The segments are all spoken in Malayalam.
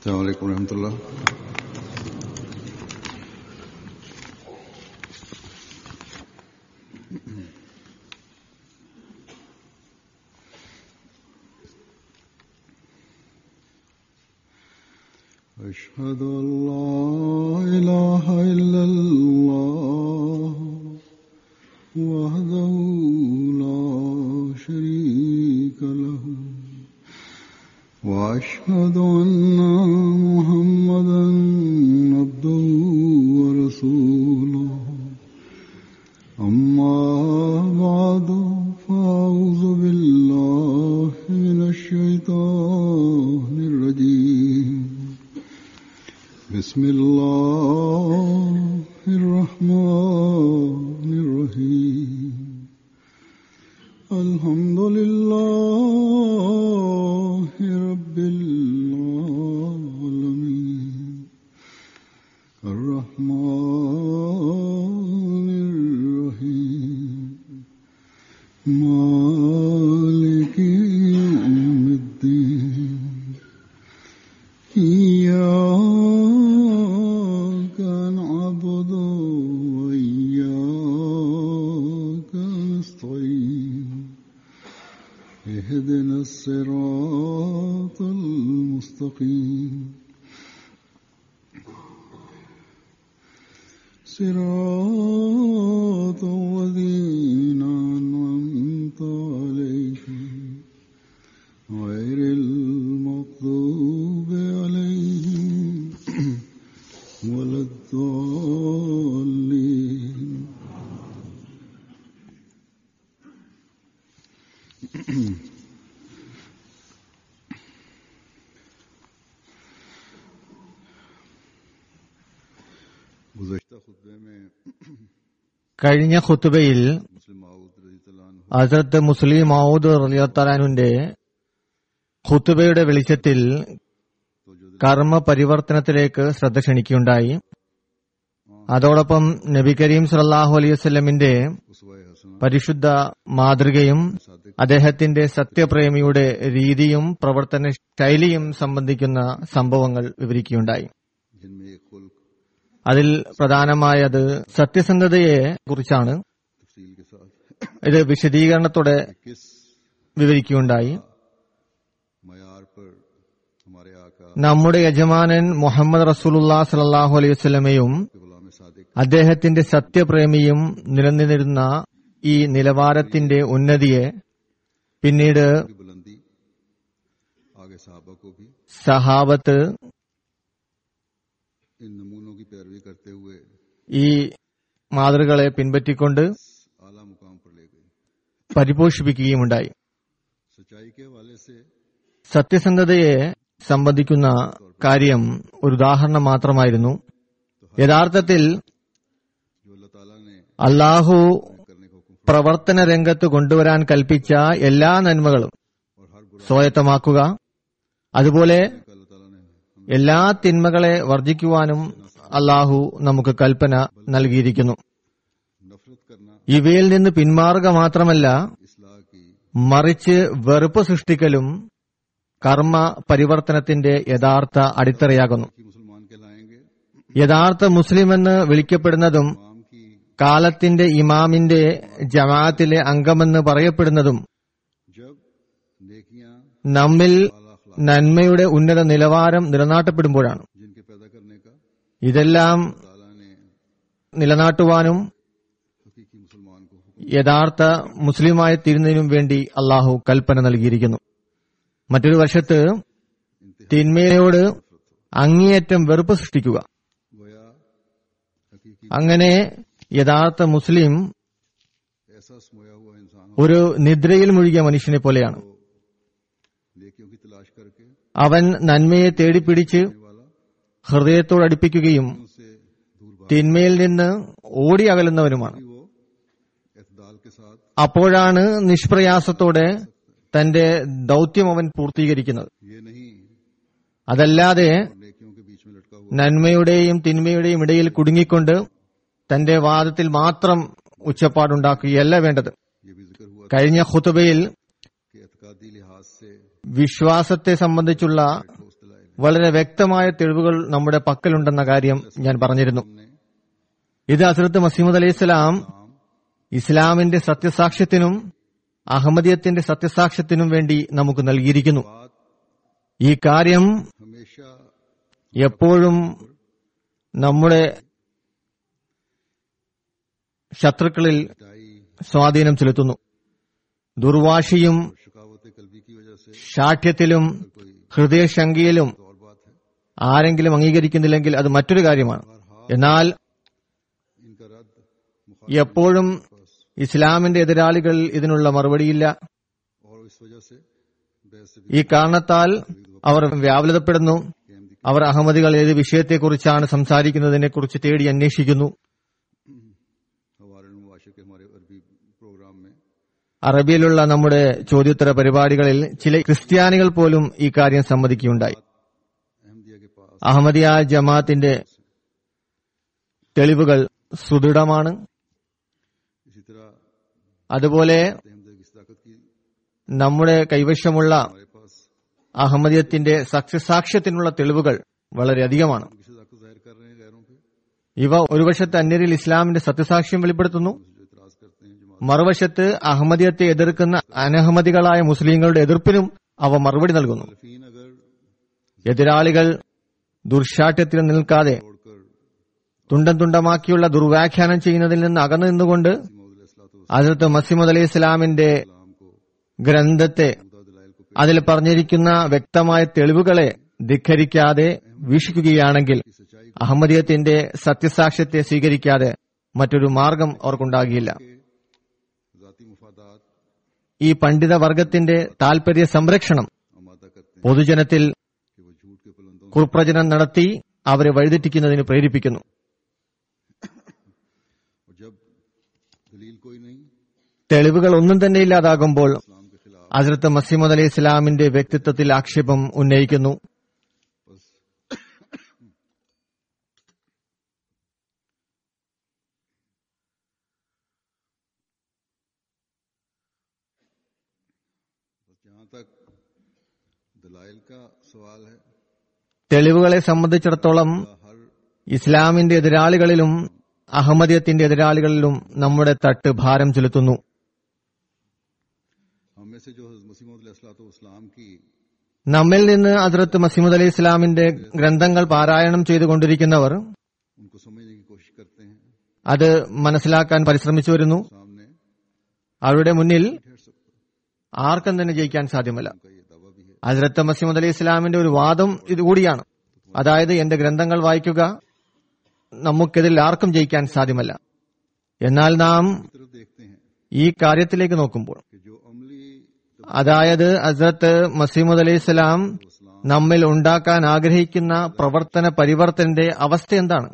السلام عليكم ورحمة الله. أشهد أن لا إله إلا الله وحده لا شريك له وأشهد أن محمدا عبده ورسوله أما بعد فأعوذ بالله من الشيطان الرجيم بسم الله الرحمن الرحيم الحمد لله رب العالمين الرحمن الرحيم مالك يوم الدين إياك نعبد وإياك نستعين اهدنا الصراط المستقيم صراط الذين أنعمت عليهم غير المغضوب عليهم ولا الضالين. കഴിഞ്ഞ ഖുതുബയിൽ ഹസ്രത്ത് മുസ്ലിം മൗദ് റളിയല്ലാഹുവിന്റെ ഖുതുബയുടെ വെളിച്ചത്തിൽ കർമ്മ പരിവർത്തനത്തിലേക്ക് ശ്രദ്ധ ക്ഷണിക്കുകയുണ്ടായി. അതോടൊപ്പം നബി കരീം സല്ലല്ലാഹു അലൈഹി വസല്ലമിന്റെ പരിശുദ്ധ മാതൃകയും അദ്ദേഹത്തിന്റെ സത്യപ്രേമിയുടെ രീതിയും പ്രവർത്തന ശൈലിയും സംബന്ധിക്കുന്ന സംഭവങ്ങൾ വിവരിക്കുകയുണ്ടായി. അതിൽ പ്രധാനമായത് സത്യസന്ധതയെ കുറിച്ചാണ്. ഇത് വിശദീകരണത്തോടെ വിവരിക്കുകയുണ്ടായി. നമ്മുടെ യജമാനൻ മുഹമ്മദ് റസൂലുള്ളാഹി സ്വല്ലല്ലാഹു അലൈഹി വസല്ലമയും അദ്ദേഹത്തിന്റെ സത്യപ്രേമിയും നിലനിന്നിരുന്ന ഈ നിലവാരത്തിന്റെ ഉന്നതിയെ പിന്നീട് സഹാബത്ത് ഈ മാതൃകളെ പിൻപറ്റിക്കൊണ്ട് പരിപോഷിപ്പിക്കുകയുമുണ്ടായി. സത്യസന്ധതയെ സംബന്ധിക്കുന്ന കാര്യം ഒരു ഉദാഹരണം മാത്രമായിരുന്നു. യഥാർത്ഥത്തിൽ അല്ലാഹു പ്രവർത്തന രംഗത്ത് കൊണ്ടുവരാൻ കൽപ്പിച്ച എല്ലാ നന്മകളും സ്വായത്തമാക്കുക, അതുപോലെ എല്ലാ തിന്മകളെ വർജിക്കുവാനും അല്ലാഹു നമുക്ക് കൽപ്പന നൽകിയിരിക്കുന്നു. ഇവയിൽ നിന്ന് പിന്മാറുക മാത്രമല്ല, മറിച്ച് വെറുപ്പ് സൃഷ്ടിക്കലും കർമ്മ പരിവർത്തനത്തിന്റെ യഥാർത്ഥ അടിത്തറയാകുന്നു. യഥാർത്ഥ മുസ്ലിം എന്ന് വിളിക്കപ്പെടുന്നതും കാലത്തിന്റെ ഇമാമിന്റെ ജമാഅത്തിലെ അംഗമെന്ന് പറയപ്പെടുന്നതും നമ്മിൽ നന്മയുടെ ഉന്നത നിലവാരം നിലനാട്ടപ്പെടുമ്പോഴാണ്. ഇതെല്ലാം നിലനാട്ടുവാനും യഥാർത്ഥ മുസ്ലിമായി തീരുന്നതിനും വേണ്ടി അള്ളാഹു കൽപ്പന നൽകിയിരിക്കുന്നു. മറ്റൊരു വശത്ത് തിന്മയോട് അങ്ങേയറ്റം വെറുപ്പ് സൃഷ്ടിക്കുക. അങ്ങനെ യഥാർത്ഥ മുസ്ലിം ഒരു നിദ്രയിൽ മുഴുകിയ മനുഷ്യനെ പോലെയാണ്. അവൻ നന്മയെ തേടിപ്പിടിച്ച് ഹൃദയത്തോടടുപ്പിക്കുകയും തിന്മയിൽ നിന്ന് ഓടി അകലുന്നവനുമാണ്. അപ്പോഴാണ് നിഷ്പ്രയാസത്തോടെ തന്റെ ദൗത്യം അവൻ പൂർത്തീകരിക്കുന്നത്. അതല്ലാതെ നന്മയുടെയും തിന്മയുടെയും ഇടയിൽ കുടുങ്ങിക്കൊണ്ട് തന്റെ വാദത്തിൽ മാത്രം ഉച്ചപ്പാടുണ്ടാക്കുകയല്ല വേണ്ടത്. കഴിഞ്ഞ ഖുതുബയിൽ വിശ്വാസത്തെ സംബന്ധിച്ചുള്ള വളരെ വ്യക്തമായ തെളിവുകൾ നമ്മുടെ പക്കലുണ്ടെന്ന കാര്യം ഞാൻ പറഞ്ഞിരുന്നു. ഇത് ഹസ്രത്ത് മസീഹ് അലൈഹിസ്സലാം ഇസ്ലാമിന്റെ സത്യസാക്ഷ്യത്തിനും അഹമ്മദിയത്തിന്റെ സത്യസാക്ഷ്യത്തിനും വേണ്ടി നമുക്ക് നൽകിയിരിക്കുന്നു. ഈ കാര്യം हमेशा എപ്പോഴും നമ്മുടെ ശത്രുക്കളിൽ ढाई സ്വാധീനം ചെലുത്തുന്നു. ദുർവാശിയും शिकावत कल्बी की वजह से ശാഠ്യത്തിലും ഹൃദയശങ്കയിലും और बात है। ആരെങ്കിലും അംഗീകരിക്കുന്നില്ലെങ്കിൽ അത് മറ്റൊരു കാര്യമാണ്. എന്നാൽ इनका रद्द എപ്പോഴും ഇസ്ലാമിന്റെ എതിരാളികൾ ഇതിനുള്ള മറുപടിയില്ല. और इस वजह से बहस से ഈ കാരണത്താൽ അവർ വ്യാകുലതപ്പെടുന്നു. അവർ അഹമ്മദികൾ ഏത് വിഷയത്തെക്കുറിച്ചാണ് സംസാരിക്കുന്നതിനെ കുറിച്ച് തേടി അന്വേഷിക്കുന്നു. हमारे मुआशरे के हमारे अरबी प्रोग्राम में അറബിയിലുള്ള നമ്മുടെ ചോദ്യോത്തര പരിപാടികളിൽ ചില ക്രിസ്ത്യാനികൾ പോലും ഈ കാര്യം സമ്മതിക്കുകയുണ്ടായി. अहमदिया के पास അഹമ്മദിയ ജമാഅത്തിന്റെ തെളിവുകൾ സുദൃഢമാണ്. इसी तरह അതുപോലെ अहमदिया की सदाकत की നമ്മുടെ കൈവശമുള്ള हमारे पास അഹമ്മദിയത്തിന്റെ സത്യസാക്ഷ്യത്തിനുള്ള തെളിവുകൾ വളരെയധികമാണ്. उनकी सदाकत जाहिर कर रहे हैं गैरों पे, ഇവ ഒരു വശത്ത് അന്യരിൽ ഇസ്ലാമിന്റെ സത്യസാക്ഷ്യം വെളിപ്പെടുത്തുന്നു, जो इतराज करते हैं जमात മറുവശത്ത് അഹമ്മദിയത്തെ എതിർക്കുന്ന അനഹമ്മദികളായ മുസ്ലിങ്ങളുടെ എതിർപ്പിനും അവ മറുപടി നൽകുന്നു. मुखालिफीन अगर എതിരാളികൾ ദുർശാഠ്യത്തിൽ നിൽക്കാതെ छोड़कर തുണ്ടം തുണ്ടമാക്കിയുള്ള ദുർവ്യാഖ്യാനം ചെയ്യുന്നതിൽ നിന്ന് അകന്നു നിന്നുകൊണ്ട് ഹസ്രത്ത് മസീഹ് അലൈഹി ഇസ്ലാമിന്റെ को ഗ്രന്ഥത്തെ दलाइल को അതിൽ പറഞ്ഞിരിക്കുന്ന വ്യക്തമായ തെളിവുകളെ ധിഖരിക്കാതെ വീക്ഷിക്കുകയാണെങ്കിൽ അഹമ്മദിയത്തിന്റെ സത്യസാക്ഷ്യത്തെ സ്വീകരിക്കാതെ മറ്റൊരു മാർഗം അവർക്കുണ്ടാകില്ല. जाती मुफादात ഈ പണ്ഡിത വർഗത്തിന്റെ താൽപര്യ സംരക്ഷണം आमादा करते हैं പൊതുജനത്തിൽ कि वो झूठ के बुलंदों കുപ്രചനം നടത്തി അവരെ വഴിതെറ്റിക്കുന്നതിന് പ്രേരിപ്പിക്കുന്നു. और जब दलील कोई नहीं തെളിവുകൾ ഒന്നും തന്നെ ഇല്ലാതാകുമ്പോൾ इस्लाम के खिलाफ ഹസ്രത്ത് മസീഹ് അലൈഹി ഇസ്ലാമിന്റെ വ്യക്തിത്വത്തിൽ ആക്ഷേപം ഉന്നയിക്കുന്നു. बस जहां तक दलाइल का सवाल है, തെളിവുകളെ സംബന്ധിച്ചിടത്തോളം हर ഇസ്ലാമിന്റെ എതിരാളികളിലും അഹമ്മദിയത്തിന്റെ എതിരാളികളിലും നമ്മുടെ തട്ട് ഭാരം ചെലുത്തുന്നു. हम में से जो मसीह इस्लाम की നമ്മിൽ നിന്ന് ഹസ്രത്ത് മസീഹ് അലൈഹി ഇസ്ലാമിന്റെ ഗ്രന്ഥങ്ങൾ പാരായണം ചെയ്തുകൊണ്ടിരിക്കുന്നവർ उनको समझने की कोशिश करते हैं, അത് മനസ്സിലാക്കാൻ പരിശ്രമിച്ചു വരുന്നു. सामने അവരുടെ മുന്നിൽ ठहर सकते ആർക്കും തന്നെ ജയിക്കാൻ സാധ്യമല്ല. उनका ये दावा भी है। ഹസ്രത്ത് മസീഹ് അലൈഹി ഇസ്ലാമിന്റെ ഒരു വാദം ഇതുകൂടിയാണ്. അതായത് എന്റെ ഗ്രന്ഥങ്ങൾ വായിക്കുക, നമുക്കിതിൽ ആർക്കും ജയിക്കാൻ സാധ്യമല്ല. എന്നാൽ നാം तरफ देखते हैं ഈ കാര്യത്തിലേക്ക് നോക്കുമ്പോൾ, कि जो अमली അതായത് ഹസ്രത്ത് മസീഹ് അലൈഹി ഇസ്ലാം നമ്മിൽ ഉണ്ടാക്കാൻ ആഗ്രഹിക്കുന്ന പ്രവർത്തന പരിവർത്തനന്റെ അവസ്ഥ എന്താണ്?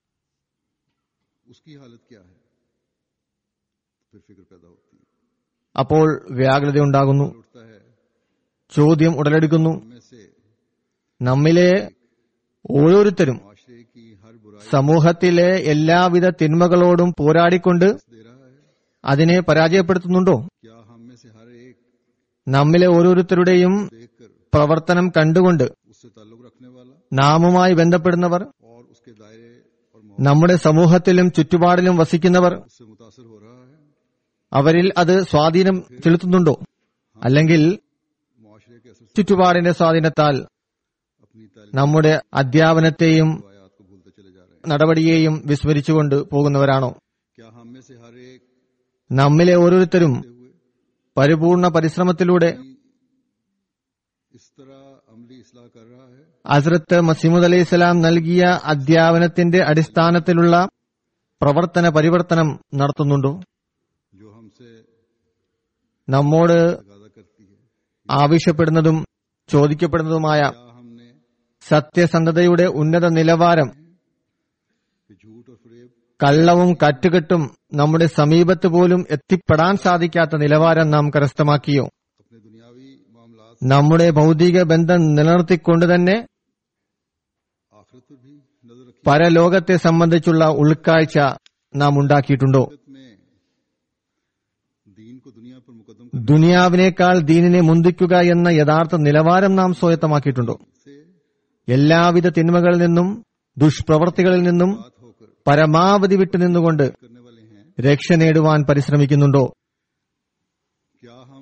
उसकी हालत क्या है, फिर फिक्र पैदा होती है, അപ്പോൾ വ്യാകുലത ഉണ്ടാകുന്നു, उठता है। ചോദ്യം ഉടലെടുക്കുന്നു. में से നമ്മിലെ ഓരോരുത്തരും माशरे की हर बुराई സമൂഹത്തിലെ എല്ലാവിധ തിന്മകളോടും പോരാടിക്കൊണ്ട് दे रहा है। അതിനെ പരാജയപ്പെടുത്തുന്നുണ്ടോ? क्या हम में से हर एक നമ്മിലെ ഓരോരുത്തരുടെയും देखकर പ്രവർത്തനം കണ്ടുകൊണ്ട് उससे ताल्लुक रखने वाला നാമുമായി ബന്ധപ്പെടുന്നവർ, और उसके दायरे और നമ്മുടെ സമൂഹത്തിലും ചുറ്റുപാടിലും വസിക്കുന്നവർ, उससे मुतासर हो रहा है, അവരിൽ അത് സ്വാധീനം ചെലുത്തുന്നുണ്ടോ? അല്ലെങ്കിൽ माशरे के असर से ചുറ്റുപാടിന്റെ സ്വാധീനത്താൽ अपनी तालीम നമ്മുടെ അധ്യാപനത്തെയും रवायात को भूलते चले जा रहे हैं। നടപടിയെയും വിസ്മരിച്ചുകൊണ്ട് പോകുന്നവരാണോ? क्या हम में से हर एक നമ്മിലെ ഓരോരുത്തരും हुए പരിപൂർണ പരിശ്രമത്തിലൂടെ इस तरह अमली इस्लाह कर रहा है ഹസ്രത്ത് മസീഹ് അലൈഹി സ്വലാം നൽകിയ അധ്യാപനത്തിന്റെ അടിസ്ഥാനത്തിലുള്ള പ്രവർത്തന പരിവർത്തനം നടത്തുന്നുണ്ടോ? जो हमसे നമ്മോട് तगादा करती है। ആവശ്യപ്പെടുന്നതും ചോദിക്കപ്പെടുന്നതുമായ क्या हमने സത്യസന്ധതയുടെ ഉന്നത നിലവാരം कि झूठ और फरेब കള്ളവും കറ്റുകെട്ടും നമ്മുടെ സമീപത്ത് പോലും എത്തിപ്പെടാൻ സാധിക്കാത്ത നിലവാരം നാം കരസ്ഥമാക്കിയോ? अपने दुनियावी मामलात നമ്മുടെ ഭൗതിക ബന്ധം നിലനിർത്തിക്കൊണ്ട് തന്നെ आखिरत पर भी नजर रखी പരലോകത്തെ സംബന്ധിച്ചുള്ള ഉൾക്കാഴ്ച നാം ഉണ്ടാക്കിയിട്ടുണ്ടോ? में दीन को दुनिया पर मुकदम ദുനിയാവിനേക്കാൾ ദീനിനെ മുന്തിക്കുക എന്ന യഥാർത്ഥ നിലവാരം നാം സ്വായത്തമാക്കിയിട്ടുണ്ടോ? से എല്ലാവിധ തിന്മകളിൽ നിന്നും ദുഷ്പ്രവർത്തികളിൽ നിന്നും बात होकर പരമാവധി വിട്ടുനിന്നുകൊണ്ട് करने वाले हैं। രക്ഷ നേടുവാൻ പരിശ്രമിക്കുന്നുണ്ടോ? क्या हम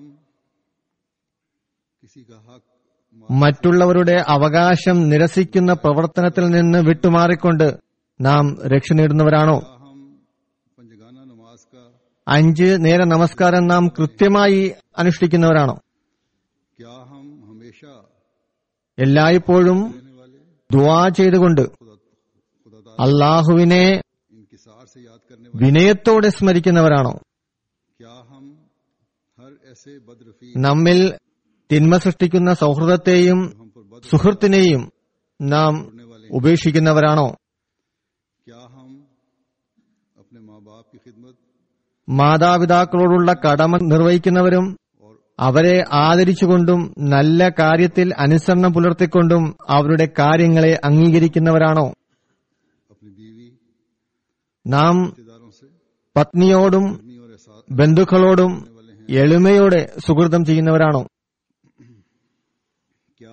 किसी का हक മറ്റുള്ളവരുടെ അവകാശം നിരസിക്കുന്ന പ്രവർത്തനത്തിൽ നിന്ന് വിട്ടുമാറിക്കൊണ്ട് നാം രക്ഷ നേടുന്നവരാണോ? क्या हम पंजगाना नमाज का 5 നേര നമസ്കാരം നാം കൃത്യമായി അനുഷ്ഠിക്കുന്നവരാണോ? क्या हम हमेशा എല്ലായ്പ്പോഴും रहने वाले ദുആ ചെയ്തുകൊണ്ട് खुदा ताला അള്ളാഹുവിനെ इनकिसार से याद करने वाले വിനയത്തോടെ സ്മരിക്കുന്നവരാണോ? क्या हम हर ऐसे बदरफी നമ്മിൽ തിന്മ സൃഷ്ടിക്കുന്ന സൗഹൃദത്തെയും हम पर बद സുഹൃത്തിനെയും നാം करने वाले ഉപേക്ഷിക്കുന്നവരാണോ? क्या हम अपने माँ बाप की खिदमत മാതാപിതാക്കളോടുള്ള കടമ നിർവഹിക്കുന്നവരും और അവരെ ആദരിച്ചുകൊണ്ടും നല്ല കാര്യത്തിൽ അനുസരണം പുലർത്തിക്കൊണ്ടും അവരുടെ കാര്യങ്ങളെ അംഗീകരിക്കുന്നവരാണോ? अपनी बीवी നാം रिश्तेदारों से പത്നിയോടും अपनी और एहसास ബന്ധുക്കളോടും करने वाले हैं। എളിമയോടെ സുഹൃതം ചെയ്യുന്നവരാണോ? क्या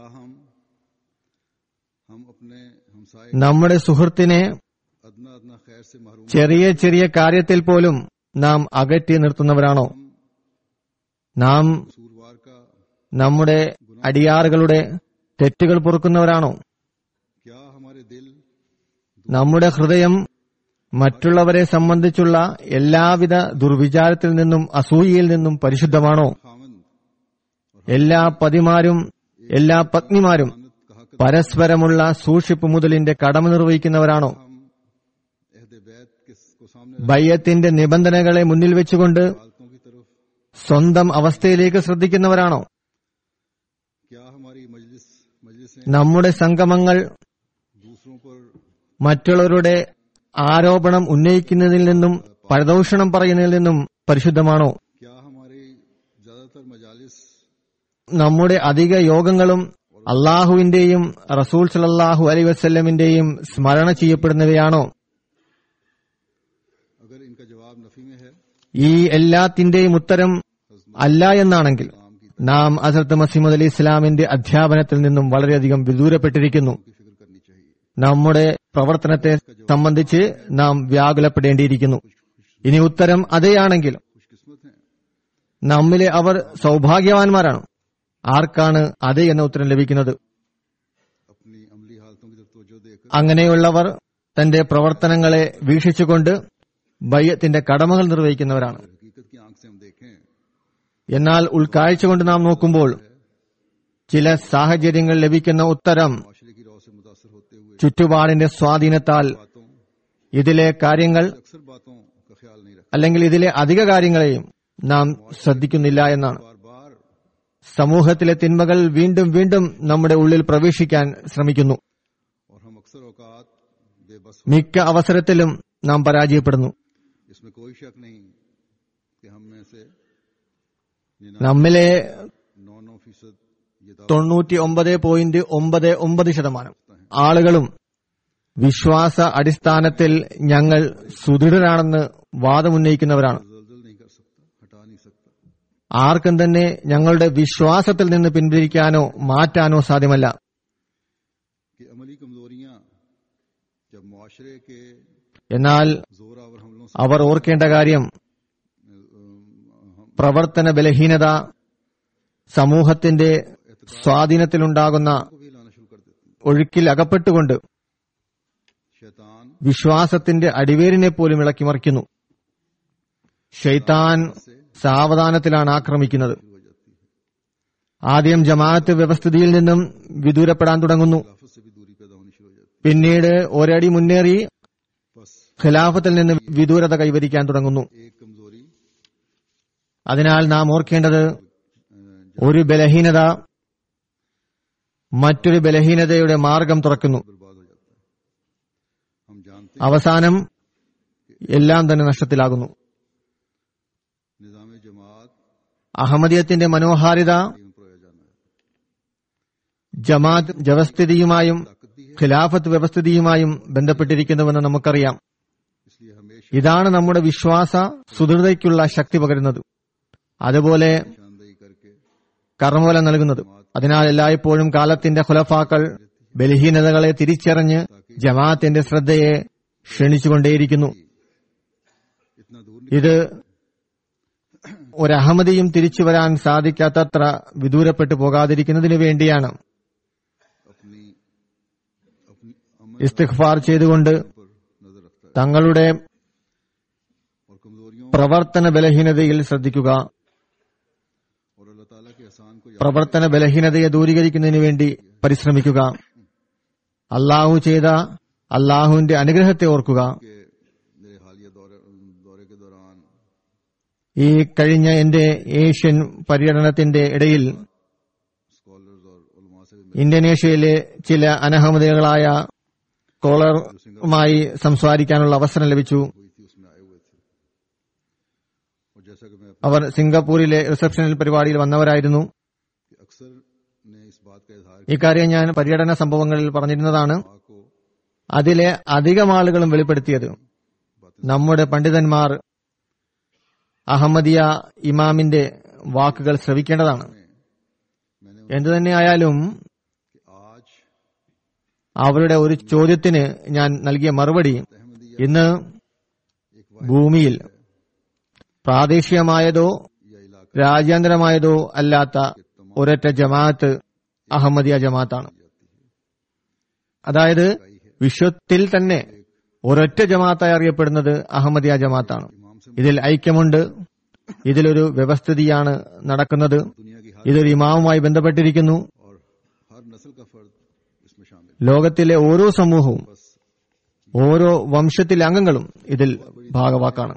हम अपने हमसाए നമ്മുടെ സുഹൃത്തിനെ अदना अदना खैर से महरूम ചെറിയ ചെറിയ കാര്യത്തിൽ പോലും നാം അകറ്റി നിർത്തുന്നവരാണോ? നാം कसूरवार का നമ്മുടെ അടിയാറുകളുടെ തെറ്റുകൾ പൊറുക്കുന്നവരാണോ? क्या हमारे दिल നമ്മുടെ ഹൃദയം മറ്റുള്ളവരെ സംബന്ധിച്ചുള്ള എല്ലാവിധ ദുർവിചാരത്തിൽ നിന്നും അസൂയയിൽ നിന്നും പരിശുദ്ധമാണോ? खामंद എല്ലാ പതിമാരും എല്ലാ പത്നിമാരും मानत कहा कर പരസ്പരമുള്ള സൂക്ഷിപ്പ് മുതലിന്റെ കടമ നിർവഹിക്കുന്നവരാണോ? हम अहद बैत को सामने ബയ്യത്തിന്റെ നിബന്ധനകളെ മുന്നിൽ വെച്ചുകൊണ്ട് हालतों की तरफ സ്വന്തം അവസ്ഥയിലേക്ക് ശ്രദ്ധിക്കുന്നവരാണോ? क्या हमारी मजलिसें നമ്മുടെ സംഗമങ്ങൾ दूसरों पर മറ്റുള്ളവരുടെ ആരോപണം ഉന്നയിക്കുന്നതിൽ നിന്നും പരദൂഷണം പറയുന്നതിൽ നിന്നും പരിശുദ്ധമാണോ? क्या हमारी ज्यादातर मजालिस നമ്മുടെ അധിക യോഗങ്ങളും അള്ളാഹുവിന്റെയും റസൂൽ സല്ലല്ലാഹു അലൈഹി വസല്ലമിന്റെയും സ്മരണ ചെയ്യപ്പെടുന്നവയാണോ? अगर इनका जवाब नफी में है ഈ എല്ലാത്തിന്റെയും ഉത്തരം അല്ല എന്നാണെങ്കിൽ നാം ഹസ്രത്ത് മസീഹ് അലി ഇസ്ലാമിന്റെ അധ്യാപനത്തിൽ നിന്നും വളരെയധികം വിദൂരപ്പെട്ടിരിക്കുന്നു. की फिक्र करनी चाहिए। നമ്മുടെ പ്രവർത്തനത്തെ സംബന്ധിച്ച് നാം വ്യാകുലപ്പെടേണ്ടിയിരിക്കുന്നു. ഇനി ഉത്തരം അതെയാണെങ്കിൽ खुशकिस्मत हैं നമ്മിലെ അവർ സൗഭാഗ്യവാന്മാരാണ്. ആർക്കാണ് അതെ എന്ന ഉത്തരം ലഭിക്കുന്നത്? अपनी अमली हालतों की तरफ तवज्जो देकर അങ്ങനെയുള്ളവർ തന്റെ പ്രവർത്തനങ്ങളെ വീക്ഷിച്ചുകൊണ്ട് ബയ്യത്തിന്റെ കടമകൾ നിർവഹിക്കുന്നവരാണ്. हकीकत की आंख से हम देखें എന്നാൽ ഉൾക്കാഴ്ച കൊണ്ട് നാം നോക്കുമ്പോൾ ചില സാഹചര്യങ്ങൾ ലഭിക്കുന്ന ഉത്തരം माशरे की रौ से मुतासर होते हुए ചുറ്റുപാടിന്റെ സ്വാധീനത്താൽ बातों ഇതിലെ കാര്യങ്ങൾ अक्सर बातों का ख्याल नहीं रखते। അല്ലെങ്കിൽ ഇതിലെ अധിക കാര്യങ്ങളെയും നാം ശ്രദ്ധിക്കുന്നില്ല എന്നാണ്. बार बार സമൂഹത്തിലെ തിന്മകൾ വീണ്ടും വീണ്ടും നമ്മുടെ ഉള്ളിൽ പ്രവേശിക്കാൻ ശ്രമിക്കുന്നു. और हम अक्सर औकात बेबस മിക്ക അവസരത്തിലും നാം പരാജയപ്പെടുന്നു. इसमें कोई शक नहीं कि हम में से നമ്മിലെ 9% ये दावा 99.99% ആളുകളും വിശ്വാസ അടിസ്ഥാനത്തിൽ ഞങ്ങൾ സുദൃഢരാണെന്ന് വാദമുന്നയിക്കുന്നവരാണ്. जल्जल नहीं कर सकता, हटा नहीं सकता। ആർക്കും തന്നെ ഞങ്ങളുടെ വിശ്വാസത്തിൽ നിന്ന് പിന്തിരിക്കാനോ മാറ്റാനോ സാധ്യമല്ല. कि अमली कमजोरियां जब मुआशरे के എന്നാൽ जोरावर हमलों से അവർ ഓർക്കേണ്ട കാര്യം പ്രവർത്തന ബലഹീനത സമൂഹത്തിന്റെ സ്വാധീനത്തിലുണ്ടാകുന്ന को भी लाना शुरू कर देते हैं। ഒഴുക്കിൽ അകപ്പെട്ടുകൊണ്ട് शैतान വിശ്വാസത്തിന്റെ അടിവേരിനെ പോലും ഇളക്കിമറിക്കുന്നു. ഷെയ്ത്താൻ സാവധാനത്തിലാണ് ആക്രമിക്കുന്നത്. हो जाती है, ആദ്യം ജമാഅത്ത് വ്യവസ്ഥിതിയിൽ നിന്നും വിദൂരപ്പെടാൻ തുടങ്ങുന്നു. खिलाफत से भी दूरी पैदा होनी शुरू हो जाती പിന്നീട് ഒരടി മുന്നേറി है। बस ഖിലാഫത്തിൽ നിന്ന് വിദൂരത കൈവരിക്കാൻ തുടങ്ങുന്നു. एक कमजोरी അതിനാൽ നാം ഓർക്കേണ്ടത് ഒരു ബലഹീനത മറ്റൊരു ബലഹീനതയുടെ മാർഗം തുറക്കുന്നു. बर्बाद हो जाता है। हम जानते അവസാനം എല്ലാം തന്നെ നഷ്ടത്തിലാകുന്നു. हैं निजाम जमात അഹമ്മദിയത്തിന്റെ മനോഹാരിത इन प्रयोजन है, ജമാഅത്ത് വ്യവസ്ഥിതിയുമായും ताकत दी है। ഖിലാഫത്ത് വ്യവസ്ഥിതിയുമായും ബന്ധപ്പെട്ടിരിക്കുന്നുവെന്ന് നമുക്കറിയാം. इसलिए हमेशा ഇതാണ് നമ്മുടെ വിശ്വാസ സുദൃഢതയ്ക്കുള്ള ശക്തി പകരുന്നത്, അതുപോലെ निशानदेही करके കർമ്മഫലം നൽകുന്നത്. അതിനാൽ എല്ലായ്പ്പോഴും കാലത്തിന്റെ ഖുലഫാക്കൾ ബലഹീനതകളെ തിരിച്ചറിഞ്ഞ് ജമാഅത്തിന്റെ ശ്രദ്ധയെ ക്ഷണിച്ചുകൊണ്ടേയിരിക്കുന്നു. इतना दूर ഇത് ഒരഹമ്മദിയും തിരിച്ചു വരാൻ സാധിക്കാത്തത്ര വിദൂരപ്പെട്ടു പോകാതിരിക്കുന്നതിനു വേണ്ടിയാണ്. अपनी अपनी अमल ഇസ്തിഗ്ഫാർ ചെയ്തുകൊണ്ട് पर नजर रखता है തങ്ങളുടെ और कमजोरियों പ്രവർത്തന ബലഹീനതയിൽ ശ്രദ്ധിക്കുക. और अल्लाह ताला के एहसान को याद പ്രവർത്തന ബലഹീനതയെ ദൂരീകരിക്കുന്നതിനു വേണ്ടി പരിശ്രമിക്കുക. അള്ളാഹു ചെയ്ത അള്ളാഹുവിന്റെ അനുഗ്രഹത്തെ ഓർക്കുക. के मेरे हालिया दौरे के दौरान ഈ കഴിഞ്ഞ എന്റെ ഏഷ്യൻ പര്യടനത്തിന്റെ ഇടയിൽ स्कॉलर्स और उलमा से भी ഇന്തോനേഷ്യയിലെ ചില അനഹമ്മദികളായ സ്കോളറുമായി സംസാരിക്കാനുള്ള അവസരം ലഭിച്ചു. हुई थी, उसमें आए हुए थे। और जैसा कि मैं അവർ സിംഗപ്പൂരിലെ റിസപ്ഷനിൽ പരിപാടിയിൽ വന്നവരായിരുന്നു. अक्सर ने इस बात का इजहार ഇക്കാര്യം ഞാൻ പര്യടന സംഭവങ്ങളിൽ പറഞ്ഞിരുന്നതാണ്. किया को അതിലെ അധികം ആളുകളും വെളിപ്പെടുത്തിയത് നമ്മുടെ പണ്ഡിതന്മാർ അഹമ്മദിയ ഇമാമിന്റെ വാക്കുകൾ ശ്രവിക്കേണ്ടതാണ്. मैंने എന്തുതന്നെയായാലും कि आज അവരുടെ ഒരു ചോദ്യത്തിന് ഞാൻ നൽകിയ മറുപടി, अहमदिया ഇന്ന് एक ഭൂമിയിൽ പ്രാദേശികമായതോ या इलाका രാജ്യാന്തരമായതോ അല്ലാത്ത ഒരൊറ്റ ജമാഅത്ത് അഹമ്മദിയ ജമാഅത്താണ്. അതായത് വിശ്വത്തിൽ തന്നെ ഒരൊറ്റ ജമാഅത്തായി അറിയപ്പെടുന്നത് അഹമ്മദിയ ജമാഅത്താണ്. इमाम से ഇതിൽ ഐക്യമുണ്ട്. ഇതിലൊരു വ്യവസ്ഥിതിയാണ് നടക്കുന്നത്. दुनिया की हर ഇതൊരു ഇമാമുമായി ബന്ധപ്പെട്ടിരിക്കുന്നു. और हर नस्ल का फर्द इसमें शामिल ലോകത്തിലെ ഓരോ സമൂഹവും बस ഓരോ വംശത്തിലെ അംഗങ്ങളും ഇതിൽ ഭാഗവാക്കാണ്.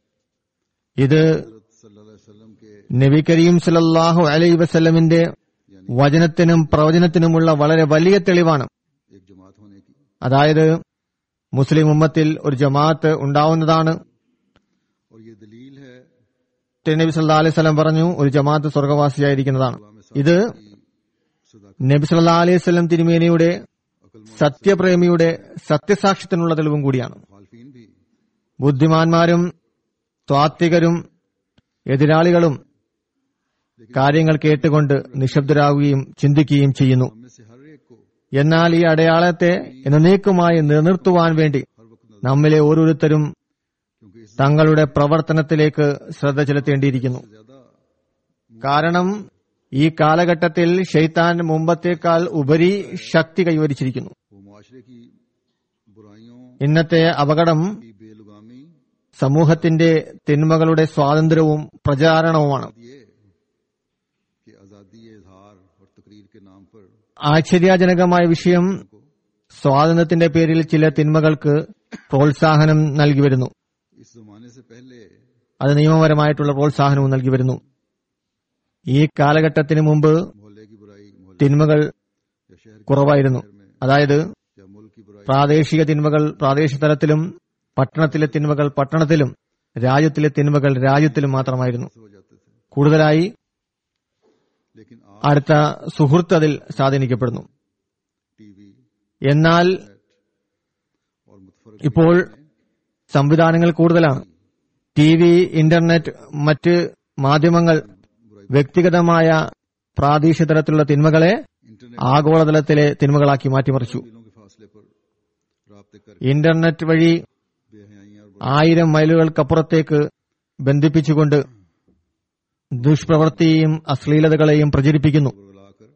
ഇത് हजरत सल्लल्लाहु अलैहि वसल्लम के നബി കരീം സല്ലല്ലാഹു അലൈഹി വസല്ലമിന്റെ വചനത്തിനും പ്രവചനത്തിനുമുള്ള വളരെ വലിയ തെളിവാണ്. एक जमात होने की അതായത് മുസ്ലിം ഉമ്മത്തിൽ ഒരു ജമാഅത്ത് ഉണ്ടാവുന്നതാണ്. और ये दलील है നബി സല്ലല്ലാഹു അലൈഹി വസല്ലം പറഞ്ഞു, ഒരു ജമാഅത്ത് സ്വർഗവാസിയായിരിക്കുന്നതാണ്. ഇത് सदा നബി സല്ലല്ലാഹു അലൈഹി വസല്ലം തിരുമേനിയുടെ സത്യപ്രേമിയുടെ സത്യസാക്ഷ്യത്തിനുള്ള തെളിവും കൂടിയാണ്. मुखालफीन भी ബുദ്ധിമാന്മാരും ത്വാത്വികരും എതിരാളികളും കാര്യങ്ങൾ കേട്ടുകൊണ്ട് നിശബ്ദരാകുകയും ചിന്തിക്കുകയും ചെയ്യുന്നു. हम में से हर एक को എന്നാൽ ഈ അടയാളത്തെ എന്നേക്കുമായി നിലനിർത്തുവാൻ വേണ്ടി हर वक्त നമ്മിലെ ഓരോരുത്തരും क्योंकि इससे തങ്ങളുടെ പ്രവർത്തനത്തിലേക്ക് ശ്രദ്ധ ചെലുത്തേണ്ടിയിരിക്കുന്നു. ज्यादा കാരണം ഈ കാലഘട്ടത്തിൽ ശൈത്താൻ മുമ്പത്തേക്കാൾ ഉപരി ശക്തി കൈവരിച്ചിരിക്കുന്നു. वो मुआशरे की बुराइयों ഇന്നത്തെ അപകടം की बेलुगामी സമൂഹത്തിന്റെ തിന്മകളുടെ സ്വാതന്ത്ര്യവും പ്രചാരണവുമാണ്. ये कि आजादी इजहार और तकरीर के नाम पर ആശ്ചര്യജനകമായ വിഷയം, സ്വാതന്ത്ര്യത്തിന്റെ പേരിൽ ചില തിന്മകൾക്ക് പ്രോത്സാഹനം നൽകി വരുന്നു. इस जमाने से पहले അത് നിയമപരമായിട്ടുള്ള പ്രോത്സാഹനവും നൽകി വരുന്നു. ഈ കാലഘട്ടത്തിന് മുമ്പ് मोहल्ले की बुराई मोहल्ले തിന്മകൾ या शहर കുറവായിരുന്നു. അതായത് या मुल्क की बुराई പ്രാദേശിക തിന്മകൾ പ്രാദേശിക തലത്തിലും പട്ടണത്തിലെ തിന്മകൾ പട്ടണത്തിലും രാജ്യത്തിലെ തിന്മകൾ രാജ്യത്തിലും മാത്രമായിരുന്നു. हो जाते थे। കൂടുതലായി लेकिन आज അടുത്ത സുഹൃത്ത് അതിൽ സ്വാധീനിക്കപ്പെടുന്നു. टीवी എന്നാൽ और मुतफरक ഇപ്പോൾ സംവിധാനങ്ങൾ കൂടുതലാണ്. TV, ഇന്റർനെറ്റ്, മറ്റ് മാധ്യമങ്ങൾ വ്യക്തിഗതമായ പ്രാദേശിക തലത്തിലുള്ള തിന്മകളെ इंटरनेट ആഗോളതലത്തിലെ തിന്മകളാക്കി മാറ്റിമറിച്ചു. दिलों के फासले पर राब्ते कर ഇന്റർനെറ്റ് വഴി बेहयाइयां और 1000 മൈലുകൾക്കപ്പുറത്തേക്ക് ബന്ധിപ്പിച്ചുകൊണ്ട് ദുഷ്പ്രവൃത്തിയെയും അശ്ലീലതകളെയും പ്രചരിപ്പിക്കുന്നു. बुरगलाकर